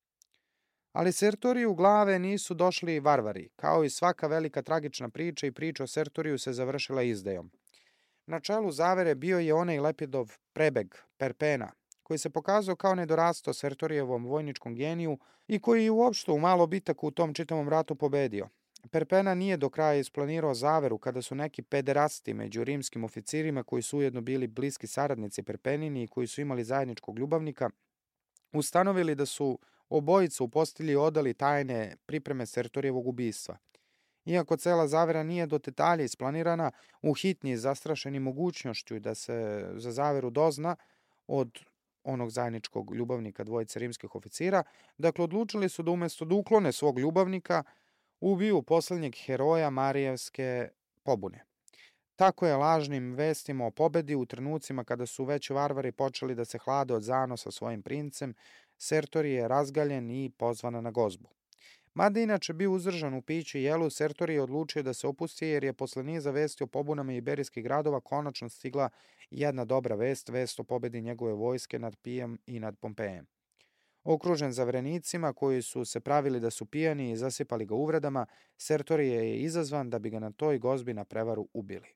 Ali Sertoriju u glave nisu došli varvari. Kao i svaka velika tragična priča, i priča o Sertoriju se završila izdajom. Na čelu zavere bio je onaj Lepidov prebeg, Perpena, koji se pokazao kao nedorasto Sertorijevom vojničkom geniju i koji je uopšte u malo bitaka u tom čitavom ratu pobedio. Perpena nije do kraja isplanirao zaveru kada su neki pederasti među rimskim oficirima, koji su ujedno bili bliski saradnici Perpenini i koji su imali zajedničkog ljubavnika, ustanovili da su obojica u postelji odali tajne pripreme Sertorijevog ubistva. Iako cela zavera nije do detalja isplanirana, u hitnji zastrašeni mogućnošću da se za zaveru dozna od onog zajedničkog ljubavnika dvojice rimskih oficira, dakle odlučili su da umesto da uklone svog ljubavnika, ubiju poslednjeg heroja Marijevske pobune. Tako je lažnim vestima o pobedi u trenucima kada su već varvari počeli da se hlade od zanosa svojim princem, Sertorij je razgaljen i pozvana na gozbu. Mada inače bio uzdržan u piću i jelu, Sertorij je odlučio da se opusti jer je posle niza vesti o pobunama iberijskih gradova konačno stigla jedna dobra vest, vest o pobedi njegove vojske nad Pijem i nad Pompejem. Okružen zaverenicima koji su se pravili da su pijani i zasipali ga uvredama, Sertorij je izazvan da bi ga na toj gozbi na prevaru ubili.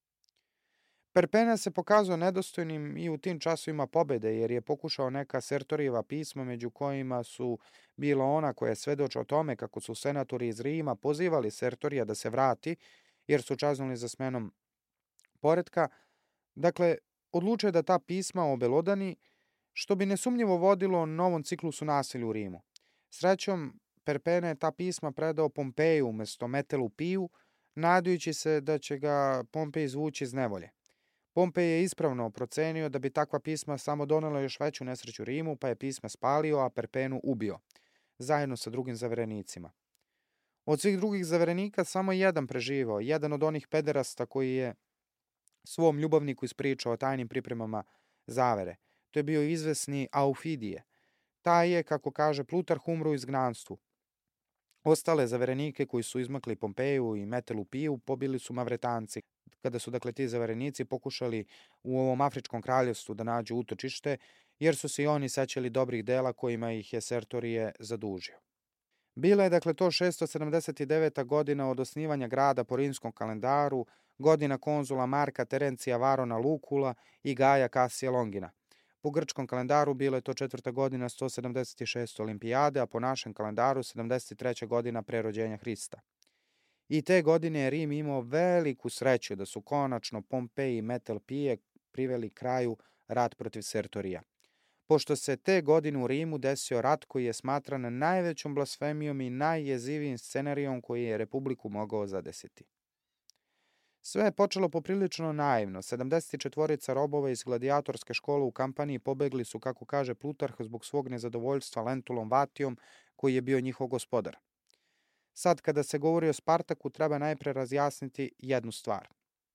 Perpena se pokazao nedostojnim i u tim časovima pobede, jer je pokušao neka Sertorijeva pisma, među kojima su bila ona koja svedoče o tome kako su senatori iz Rima pozivali Sertorija da se vrati, jer su čaznuli za smenom poretka. Dakle, odlučio je da ta pisma obelodani, što bi nesumnjivo vodilo novom ciklusu nasilja u Rimu. Srećom, Perpena je ta pisma predao Pompeju umesto Metelu Piju, nadajući se da će ga Pompej izvući iz nevolje. Pompej je ispravno procenio da bi takva pisma samo donela još veću nesreću Rimu, pa je pisma spalio, a Perpenu ubio, zajedno sa drugim zaverenicima. Od svih drugih zaverenika samo jedan preživao, jedan od onih pederasta koji je svom ljubavniku ispričao o tajnim pripremama zavere. To je bio izvesni Aufidije. Taj je, kako kaže Plutarh, umro u izgnanstvu. Ostale zaverenike koji su izmakli Pompeju i Metelu Piju pobili su Mavretanci, kada su dakle ti zaverenici pokušali u ovom afričkom kraljevstvu da nađu utočište, jer su se i oni sećali dobrih dela kojima ih je Sertorije zadužio. Bila je dakle to šesto sedamdeset deveta godina od osnivanja grada po rimskom kalendaru, godina konzula Marka Terencija Varona Lukula i Gaja Kasija Longina. Po grčkom kalendaru bila je to četvrta godina sto sedamdeset šeste olimpijade, a po našem kalendaru sedamdeset treća godina pre rođenja Hrista. I te godine je Rim imao veliku sreću da su konačno Pompej i Metel Pije priveli kraju rat protiv Sertorija. Pošto se te godine u Rimu desio rat koji je smatran najvećom blasfemijom i najjezivijim scenarijom koji je Republiku mogao zadesiti. Sve je počelo poprilično naivno. sedamdeset četiri robova iz gladijatorske škole u Kampaniji pobegli su, kako kaže Plutarh, zbog svog nezadovoljstva Lentulom Vatijom, koji je bio njihov gospodar. Sad, kada se govori o Spartaku, treba najpre razjasniti jednu stvar.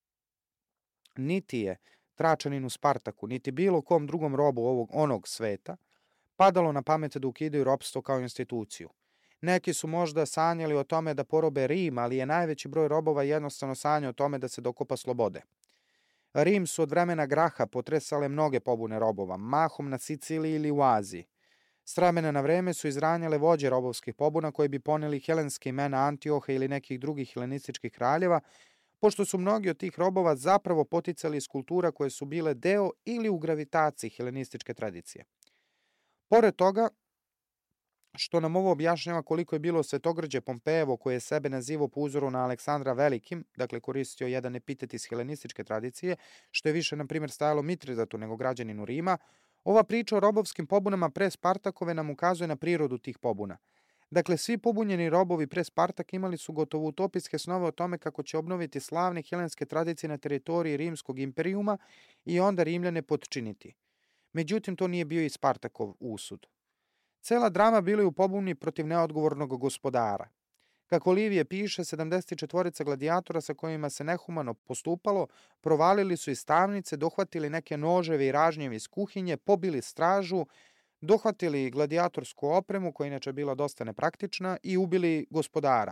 Niti je Tračaninu Spartaku, niti bilo kom drugom robu ovog onog sveta padalo na pamet da ukidaju ropstvo kao instituciju. Neki su možda sanjali o tome da porobe Rim, ali je najveći broj robova jednostavno sanjao o tome da se dokopa slobode. Rim su od vremena Graha potresale mnoge pobune robova, mahom na Siciliji ili u Aziji. S vremena na vreme su izranjale vođe robovskih pobuna koji bi poneli helenske imena Antioha ili nekih drugih helenističkih kraljeva, pošto su mnogi od tih robova zapravo poticali iz kultura koje su bile deo ili u gravitaciji helenističke tradicije. Pored toga, što nam ovo objašnjava koliko je bilo svetogrđe Pompejevo, koje je sebe nazivao po uzoru na Aleksandra Velikim, dakle koristio jedan epitet iz helenističke tradicije, što je više, na primjer, stajalo Mitridatu nego građaninu Rima, ova priča o robovskim pobunama pre Spartakove nam ukazuje na prirodu tih pobuna. Dakle, svi pobunjeni robovi pre Spartaka imali su gotovo utopijske snove o tome kako će obnoviti slavne helenske tradicije na teritoriji Rimskog imperijuma i onda Rimljane potčiniti. Međutim, to nije bio i Spartakov usud. Cela drama bila je u pobuni protiv neodgovornog gospodara. Kako Livije piše, sedamdeset četiri gladijatora sa kojima se nehumano postupalo, provalili su iz tamnice, dohvatili neke noževe i ražnjeve iz kuhinje, pobili stražu, dohvatili gladijatorsku opremu, koja inače bila dosta nepraktična, i ubili gospodara.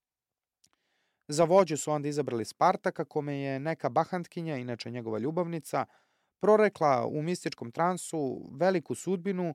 Za vođu su onda izabrali Spartaka, kome je neka bahantkinja, inače njegova ljubavnica, prorekla u mističkom transu veliku sudbinu,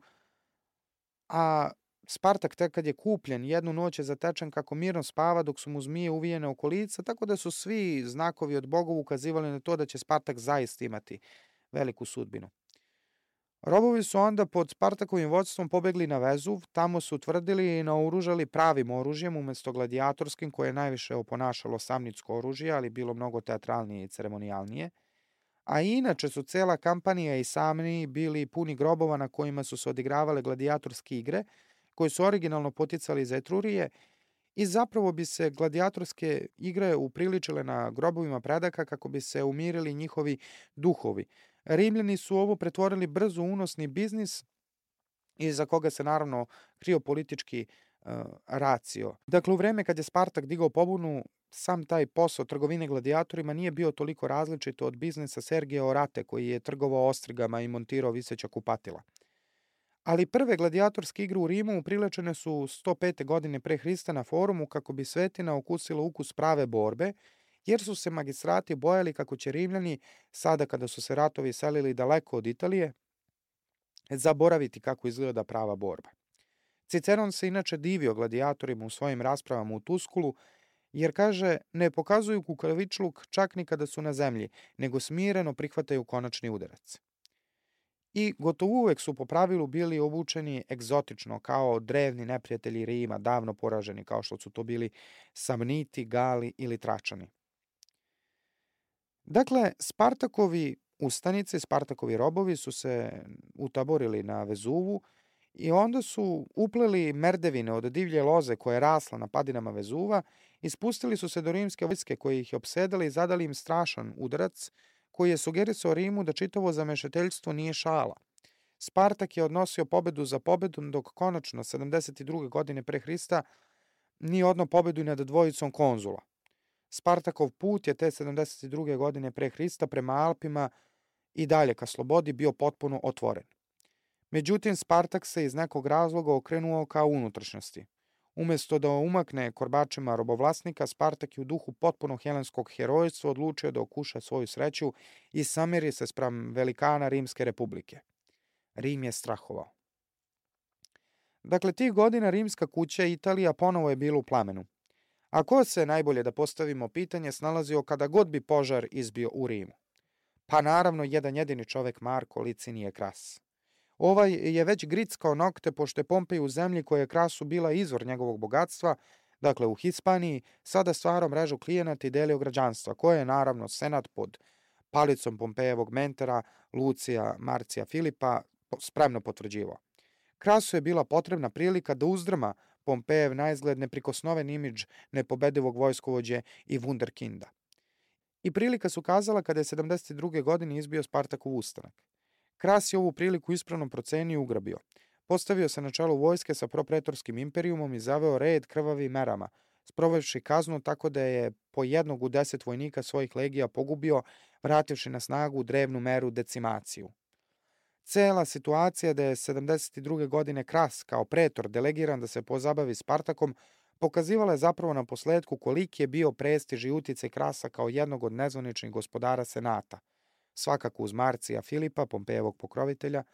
a Spartak tek kad je kupljen, jednu noć je zatečen kako mirno spava dok su mu zmije uvijene oko lica, tako da su svi znakovi od bogova ukazivali na to da će Spartak zaista imati veliku sudbinu. Robovi su onda pod Spartakovim vodstvom pobegli na Vezuv, tamo su tvrdili i naoružali pravim oružjem umesto gladijatorskim, koje je najviše oponašalo samnitsko oružje, ali bilo mnogo teatralnije i ceremonijalnije. A inače su cela Kampanija i Samniji bili puni grobova na kojima su se odigravale gladijatorske igre, koje su originalno poticali iz Etrurije, i zapravo bi se gladijatorske igre upriličile na grobovima predaka kako bi se umirili njihovi duhovi. Rimljani su ovo pretvorili brzo u unosni biznis, iza koga se naravno krio politički uh, racio. Dakle, u vreme kad je Spartak digao pobunu, sam taj posao trgovine gladijatorima nije bio toliko različito od biznisa Sergija Orate, koji je trgovao ostrigama i montirao viseća kupatila. Ali prve gladijatorske igre u Rimu upriličene su sto pete godine pre Hrista na forumu kako bi svetina okusila ukus prave borbe, jer su se magistrati bojali kako će Rimljani, sada kada su se ratovi selili daleko od Italije, zaboraviti kako izgleda prava borba. Ciceron se inače divio gladijatorima u svojim raspravama u Tuskulu, jer kaže, ne pokazuju kukavičluk čak ni kada su na zemlji, nego smireno prihvataju konačni udarac. I gotovo uvek su po pravilu bili obučeni egzotično, kao drevni neprijatelji Rima, davno poraženi, kao što su to bili Samniti, Gali ili Tračani. Dakle, Spartakovi ustanici, Spartakovi robovi su se utaborili na Vezuvu i onda su upleli merdevine od divlje loze koja je rasla na padinama Vezuva i spustili su se do rimske vojske koje ih je opsedali i zadali im strašan udarac koji je sugerisao Rimu da čitavo zamešateljstvo nije šala. Spartak je odnosio pobedu za pobedom, dok konačno sedamdeset druge godine pre Hrista nije odno pobedu i nad dvojicom konzula. Spartakov put je te sedamdeset druge godine pre Hrista prema Alpima i dalje ka slobodi bio potpuno otvoren. Međutim, Spartak se iz nekog razloga okrenuo ka unutrašnjosti. Umesto da umakne korbačima robovlasnika, Spartak je u duhu potpuno helenskog herojstva odlučio da okuša svoju sreću i samiri se spram velikana Rimske republike. Rim je strahovao. Dakle, tih godina rimska kuća Italija ponovo je bila u plamenu. A ko se, najbolje da postavimo pitanje, snalazio kada god bi požar izbio u Rimu? Pa naravno jedan jedini čovek, Marko Licinije Kras. Ovaj je već grickao nokte pošto je Pompej u zemlji koja je Krasu bila izvor njegovog bogatstva, dakle u Hispaniji, sada stvarao mrežu klijenata i delio građanstva, koje je naravno senat pod palicom Pompejevog mentera Lucija Marcija Filipa spremno potvrđivao. Krasu je bila potrebna prilika da uzdrma Pompejev naizgled neprikosnoven imidž nepobedivog vojskovođe i wunderkinda. I prilika su kazala kada je sedamdeset druge. godine izbio Spartakov ustanak. Kras je ovu priliku ispravno procenio i ugrabio. Postavio se na čelu vojske sa propretorskim imperijumom i zaveo red krvavim merama, sprovevši kaznu tako da je po jednog u deset vojnika svojih legija pogubio, vrativši na snagu drevnu meru decimaciju. Cela situacija da je sedamdeset druge. godine Kras kao pretor delegiran da se pozabavi Spartakom pokazivala je zapravo na posledku koliki je bio prestiž i uticaj Krasa kao jednog od nezvaničnih gospodara senata, svakako uz Marcija Filipa, Pompejevog pokrovitelja,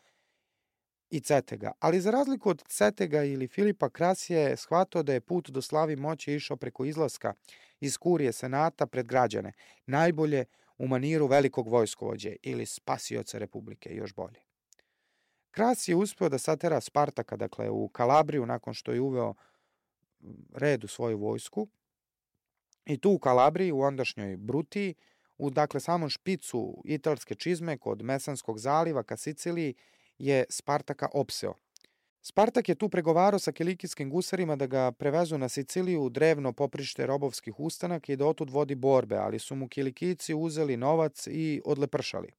i Cetega. Ali za razliku od Cetega ili Filipa, Kras je shvatio da je put do slavi moći išao preko izlaska iz kurije senata pred građane, najbolje u maniru velikog vojskovođe ili spasioca republike, još bolje. Kras je uspeo da satera Spartaka, dakle u Kalabriju, nakon što je uveo red u svoju vojsku, i tu u Kalabriji, u ondašnjoj Brutiji, u dakle samom špicu italske čizme kod Mesanskog zaliva ka Siciliji, je Spartaka opseo. Spartak je tu pregovarao sa kilikijskim gusarima da ga prevezu na Siciliju u drevno poprište robovskih ustanaka i da otud vodi borbe, ali su mu Kilikijci uzeli novac i odlepršali.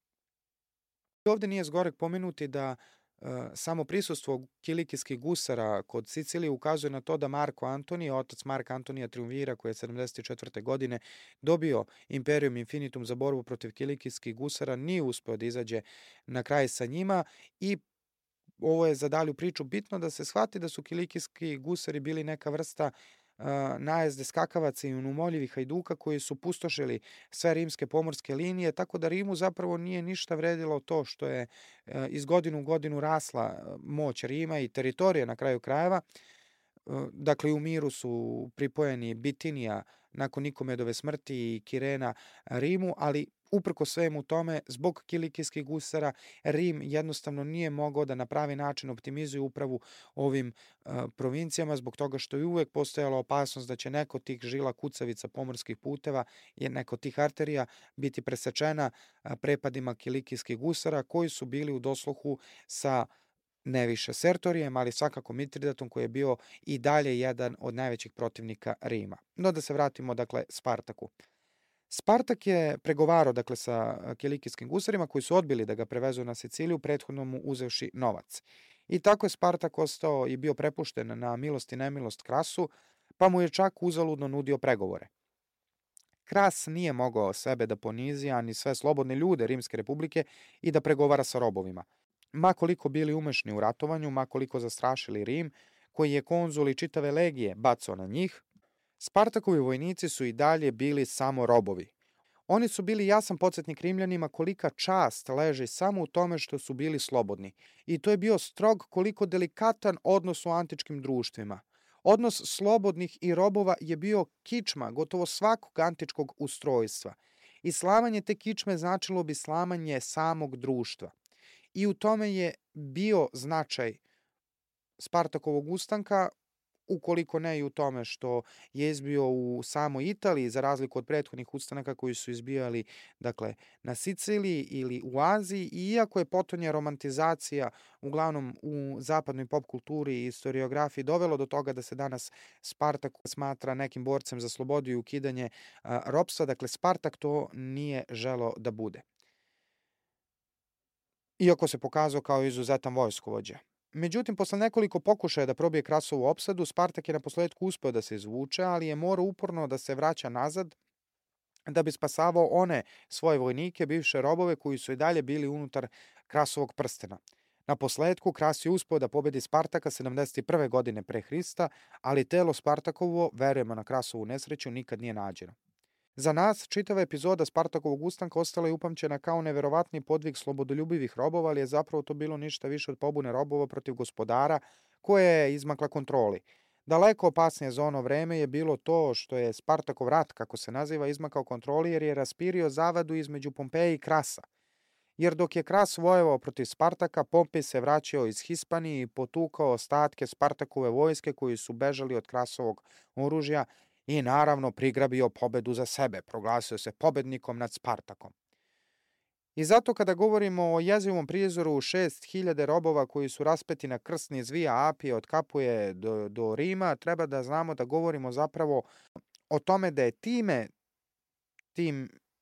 Ovde nije zgorek pomenuti da e, samo prisustvo kilikijskih gusara kod Sicilije ukazuje na to da Marko Antonije, otac Marka Antonija Triumvira, koji je sedamdeset četvrte. godine dobio Imperium Infinitum za borbu protiv kilikijskih gusara, nije uspeo da izađe na kraj sa njima i ovo je za dalju priču bitno da se shvati da su kilikijski gusari bili neka vrsta uh, najezde skakavaca i unumoljivih hajduka koji su pustošili sve rimske pomorske linije, tako da Rimu zapravo nije ništa vredilo to što je uh, iz godinu u godinu rasla moć Rima i teritorija na kraju krajeva. Uh, dakle, u miru su pripojeni Bitinija nakon Nikomedove smrti i Kirena Rimu, ali uprko svemu tome, zbog kilikijskih gusara, Rim jednostavno nije mogao da na pravi način optimizuje upravu ovim uh, provincijama, zbog toga što je uvek postojala opasnost da će neko tih žila kucavica pomorskih puteva i neko tih arterija biti presečena uh, prepadima kilikijskih gusara, koji su bili u dosluhu sa ne više Sertorijem, ali svakako Mitridatom, koji je bio i dalje jedan od najvećih protivnika Rima. No da se vratimo, dakle, Spartaku. Spartak je pregovarao, dakle, sa kilikijskim gusarima koji su odbili da ga prevezu na Siciliju, prethodno mu uzevši novac. I tako je Spartak ostao i bio prepušten na milost i nemilost Krasu, pa mu je čak uzaludno nudio pregovore. Kras nije mogao sebe da ponizi, ani sve slobodne ljude Rimske republike i da pregovara sa robovima. Ma koliko bili umešni u ratovanju, ma koliko zastrašili Rim, koji je konzul i čitave legije bacao na njih, Spartakovi vojnici su i dalje bili samo robovi. Oni su bili jasan podsjetnik Rimljanima kolika čast leži samo u tome što su bili slobodni. I to je bio strog koliko delikatan odnos u antičkim društvima. Odnos slobodnih i robova je bio kičma gotovo svakog antičkog ustrojstva. I slamanje te kičme značilo bi slamanje samog društva. I u tome je bio značaj Spartakovog ustanka, ukoliko ne i u tome što je izbio u samoj Italiji, za razliku od prethodnih ustanaka koji su izbijali, dakle, na Siciliji ili u Aziji, i iako je potonja romantizacija uglavnom u zapadnoj pop kulturi i historiografiji dovelo do toga da se danas Spartak smatra nekim borcem za slobodu i ukidanje a, ropstva, dakle, Spartak to nije želeo da bude. Iako se pokazao kao izuzetan vojskovođa. Međutim, posle nekoliko pokušaja da probije Krasovu opsadu, Spartak je na posledku uspeo da se izvuče, ali je morao uporno da se vraća nazad da bi spasavao one svoje vojnike, bivše robove, koji su i dalje bili unutar Krasovog prstena. Na posledku Kras je uspeo da pobedi Spartaka sedamdeset prve. godine pre Hrista, ali telo Spartakovo, verujemo na Krasovu nesreću, nikad nije nađeno. Za nas, čitava epizoda Spartakovog ustanka ostala je upamćena kao neverovatni podvig slobodoljubivih robova, ali je zapravo to bilo ništa više od pobune robova protiv gospodara koja je izmakla kontroli. Daleko opasnije za ono vreme je bilo to što je Spartakov rat, kako se naziva, izmakao kontroli jer je raspirio zavadu između Pompeja i Krasa. Jer dok je Kras vojevao protiv Spartaka, Pompej se vraćao iz Hispanije i potukao ostatke Spartakove vojske koji su bežali od Krasovog oružja i naravno prigrabio pobedu za sebe, proglasio se pobednikom nad Spartakom. I zato kada govorimo o jezivom prizoru šest hiljada robova koji su raspeti na krsni zvija Apije od Kapuje do, do Rima, treba da znamo da govorimo zapravo o tome da je time, tim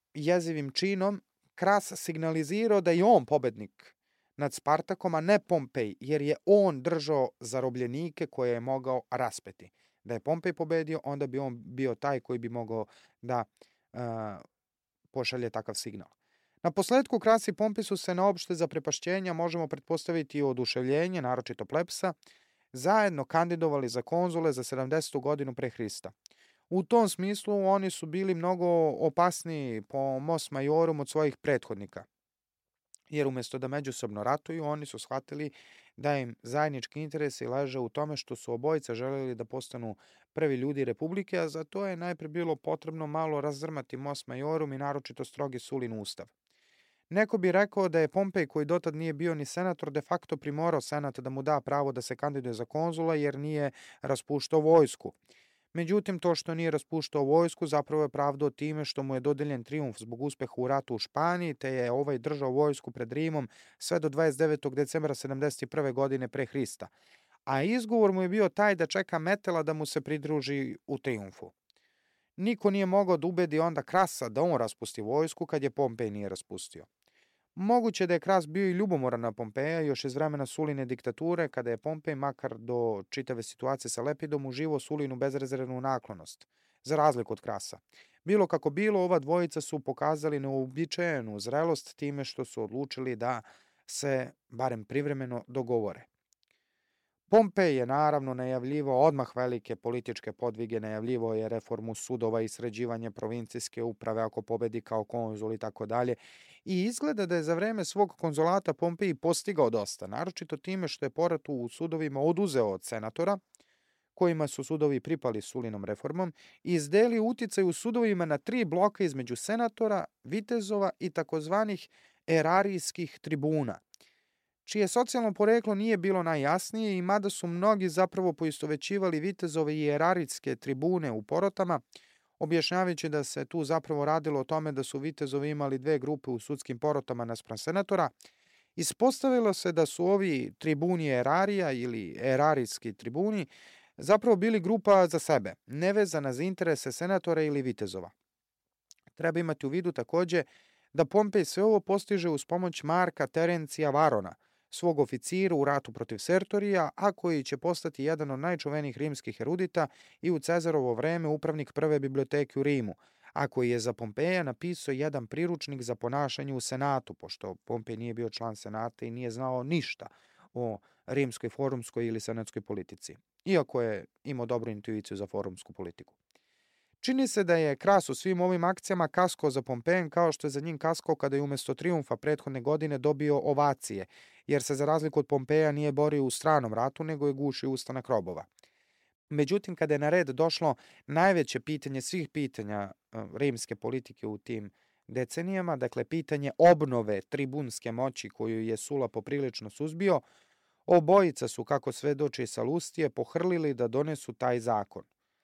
jezivim činom Kras signalizirao da je on pobednik nad Spartakom, a ne Pompej, jer je on držao zarobljenike koje je mogao raspeti. Da je Pompej pobedio, onda bi on bio taj koji bi mogao da uh, pošalje takav signal. Na posledku Kras i Pompej su se na opšte zaprepašćenja, možemo pretpostaviti i oduševljenje, naročito plepsa, zajedno kandidovali za konzule za sedamdesetu godinu pre Hrista. U tom smislu oni su bili mnogo opasniji po Mos Majorum od svojih prethodnika, jer umjesto da međusobno ratuju, oni su shvatili da im zajednički interesi leže u tome što su obojica želeli da postanu prvi ljudi Republike, a za to je najpre bilo potrebno malo razdrmati Mos Majorum i naročito strogi Sulin ustav. Neko bi rekao da je Pompej, koji dotad nije bio ni senator, de facto primorao senat da mu da pravo da se kandiduje za konzula jer nije raspuštao vojsku. Međutim, to što nije raspuštao vojsku zapravo je pravdao time što mu je dodeljen trijumf zbog uspeha u ratu u Španiji, te je ovaj držao vojsku pred Rimom sve do dvadeset devetog decembra sedamdeset prve godine pre Hrista. A izgovor mu je bio taj da čeka Metela da mu se pridruži u trijumfu. Niko nije mogao da ubedi onda Krasa da on raspusti vojsku kad je Pompej nije raspustio. Moguće da je Kras bio i ljubomoran na Pompeja još iz vremena Suline diktature, kada je Pompej, makar do čitave situacije sa Lepidom, uživao Sulinu bezrezervnu naklonost, za razliku od Krasa. Bilo kako bilo, ova dvojica su pokazali neuobičajenu zrelost time što su odlučili da se, barem privremeno, dogovore. Pompej je naravno najavljivao odmah velike političke podvige, najavljivao je reformu sudova i sređivanje provincijske uprave ako pobedi kao konzul i tako dalje. I izgleda da je za vreme svog konzulata Pompej postigao dosta, naročito time što je po ratu u sudovima oduzeo od senatora, kojima su sudovi pripali Sulinom reformom, i izdelio uticaj u sudovima na tri bloka između senatora, vitezova i takozvanih erarijskih tribuna, čije socijalno poreklo nije bilo najjasnije i mada su mnogi zapravo poistovećivali vitezove i erarijske tribune u porotama, objašnjavajući da se tu zapravo radilo o tome da su vitezovi imali dve grupe u sudskim porotama naspram senatora, ispostavilo se da su ovi tribuni erarija ili erarijski tribuni zapravo bili grupa za sebe, nevezana za interese senatora ili vitezova. Treba imati u vidu takođe da Pompej sve ovo postiže uz pomoć Marka Terencija Varona, svog oficira u ratu protiv Sertorija, a koji će postati jedan od najčuvenijih rimskih erudita i u Cezarovo vreme upravnik prve biblioteke u Rimu, a koji je za Pompeja napisao jedan priručnik za ponašanje u senatu, pošto Pompej nije bio član senata i nije znao ništa o rimskoj, forumskoj ili senatskoj politici, iako je imao dobru intuiciju za forumsku politiku. Čini se da je Kras u svim ovim akcijama kaskao za Pompejem kao što je za njim kaskao kada je umjesto trijumfa prethodne godine dobio ovacije, jer se za razliku od Pompeja nije borio u stranom ratu, nego je gušio ustanak robova. Međutim, kada je na red došlo najveće pitanje svih pitanja rimske politike u tim decenijama, dakle pitanje obnove tribunske moći koju je Sula poprilično suzbio, obojica su, kako svedoči Salustije, pohrlili da donesu taj zakon.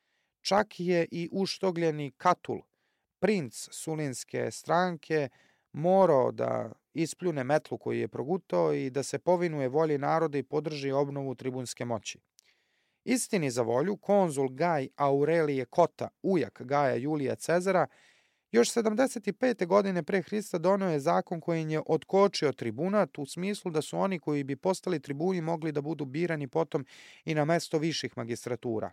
Čak je i uštogljeni Katul, princ sulinske stranke, morao da ispljune metlu koju je progutao i da se povinuje volji naroda i podrži obnovu tribunske moći. Istini za volju, konzul Gaj Aurelije Kota, ujak Gaja Julija Cezara, još sedamdeset pete godine pre Hrista doneo je zakon kojim je otkočio tribunat u smislu da su oni koji bi postali tribuni mogli da budu birani potom i na mesto viših magistratura.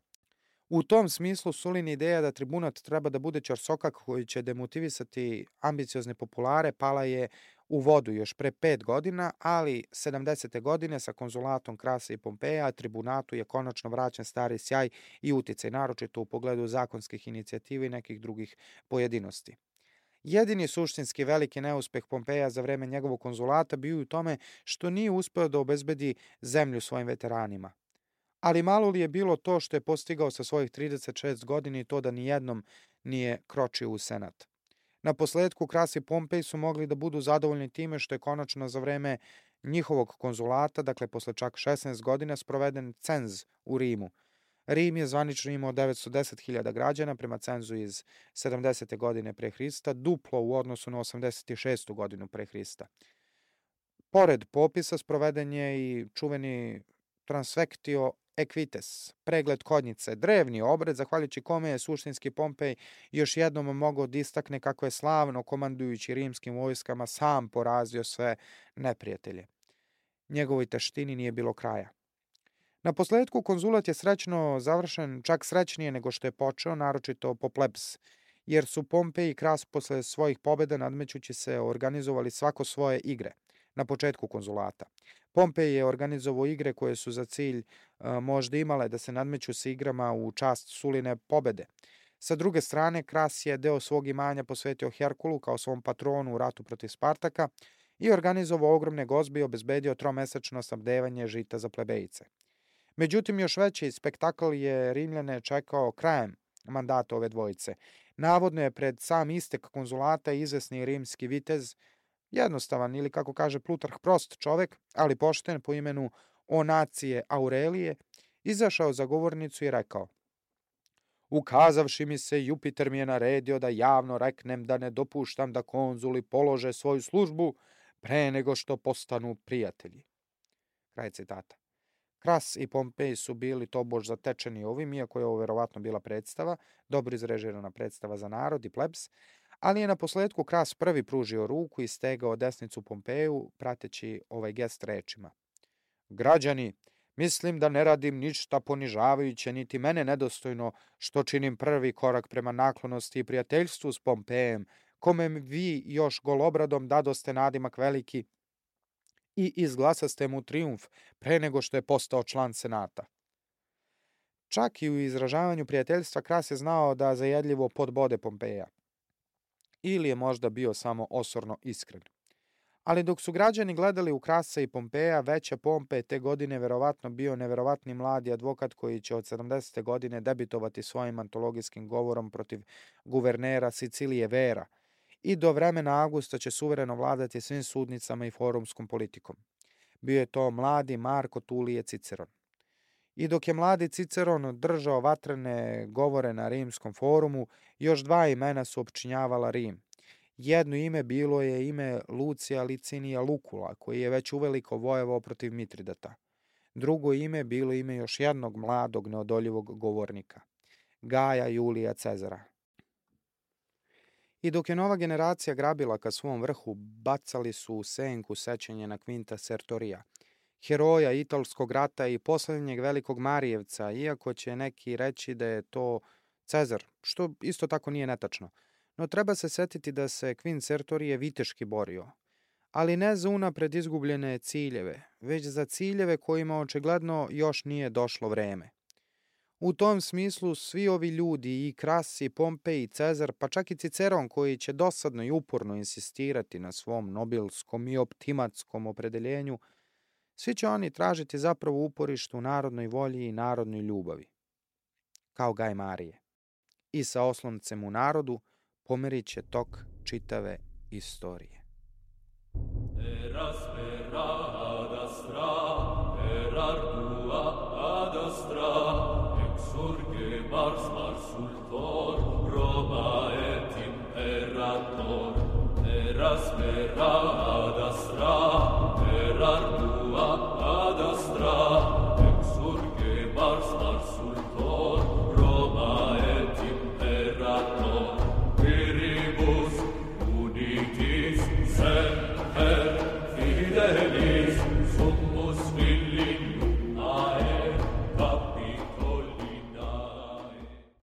U tom smislu Sulin ideja da tribunat treba da bude ćorsokak koji će demotivisati ambiciozne populare pala je u vodu još pre pet godina, ali sedamdesete godine sa konzulatom Krasa i Pompeja tribunatu je konačno vraćen stari sjaj i uticaj, naročito u pogledu zakonskih inicijativa i nekih drugih pojedinosti. Jedini suštinski veliki neuspeh Pompeja za vreme njegovog konzulata bio u tome što nije uspeo da obezbedi zemlju svojim veteranima. Ali malo li je bilo to što je postigao sa svojih trideset šest godina i to da nijednom nije kročio u senat. Na posledku Kras i Pompej su mogli da budu zadovoljni time što je konačno za vreme njihovog konzulata, dakle posle čak šesnaest godina, sproveden cenz u Rimu. Rim je zvanično imao devetsto deset hiljada građana prema cenzu iz sedamdesete godine pre Hrista, duplo u odnosu na osamdeset šestu godinu pre Hrista. Pored popisa sproveden je i čuveni transvektio Equites, pregled konjice, drevni obred, zahvaljujući kome je suštinski Pompej još jednom mogao da istakne kako je slavno komandujući rimskim vojskama sam porazio sve neprijatelje. Njegovoj taštini nije bilo kraja. Na posledku konzulat je srećno završen, čak srećnije nego što je počeo, naročito po plebs, jer su Pompej i Kras posle svojih pobjeda nadmećući se organizovali svako svoje igre na početku konzulata. Pompej je organizovao igre koje su za cilj a, možda imale da se nadmeću sa igrama u čast Suline pobede. Sa druge strane, Kras je deo svog imanja posvetio Herkulu kao svom patronu u ratu protiv Spartaka i organizovao ogromne gozbe i obezbedio tromesečno snabdevanje žita za plebejice. Međutim, još veći spektakl je Rimljane čekao krajem mandata ove dvojice. Navodno je pred sam istek konzulata izvesni rimski vitez, jednostavan ili kako kaže Plutarh prost čovek, ali pošten po imenu Onacije Aurelije, izašao za govornicu i rekao: ukazavši mi se, Jupiter mi je naredio da javno reknem da ne dopuštam da konzuli polože svoju službu pre nego što postanu prijatelji. Kraj citata. Kras i Pompej su bili tobož zatečeni ovim, iako je ovo verovatno bila predstava, dobro izrežirana predstava za narod i plebs, ali je na posledku Kras prvi pružio ruku i stegao desnicu Pompeju, prateći ovaj gest rečima: građani, mislim da ne radim ništa ponižavajuće, niti mene nedostojno, što činim prvi korak prema naklonosti i prijateljstvu s Pompejem, kome vi još golobradom dadoste nadimak veliki i izglasaste mu trijumf pre nego što je postao član senata. Čak i u izražavanju prijateljstva Kras je znao da zajedljivo podbode Pompeja. Ili je možda bio samo osorno iskren. Ali dok su građani gledali u Krasa i Pompeja, veća Pompej te godine verovatno bio neverovatni mladi advokat koji će od sedamdesete godine debitovati svojim antologijskim govorom protiv guvernera Sicilije Vera i do vremena avgusta će suvereno vladati svim sudnicama i forumskom politikom. Bio je to mladi Marko Tulije Ciceron. I dok je mladi Ciceron držao vatrene govore na rimskom forumu, još dva imena su opčinjavala Rim. Jedno ime bilo je ime Lucija Licinija Lukula, koji je već uveliko vojevao protiv Mitridata. Drugo ime bilo ime još jednog mladog neodoljivog govornika, Gaja Julija Cezara. I dok je nova generacija grabila ka svom vrhu, bacali su u senku sećanje na Quinta Sertorija, heroja Italskog rata i poslednjeg velikog Marijevca, iako će neki reći da je to Cezar, što isto tako nije netačno. No treba se setiti da se Quint Sertorije viteški borio, ali ne za unapred izgubljene ciljeve, već za ciljeve kojima očigledno još nije došlo vreme. U tom smislu svi ovi ljudi, i Kras, i Pompej, i Cezar, pa čak i Ciceron koji će dosadno i uporno insistirati na svom nobilskom i optimatskom opredeljenju, svi će oni tražiti zapravo uporište u narodnoj volji i narodnoj ljubavi. Kao Gaj Marije. I sa osloncem u narodu pomerit će tok čitave istorije. Eras vera ad astra, erar tua ad astra, exurge Mars Marsultor, Roma et imperator. Eras vera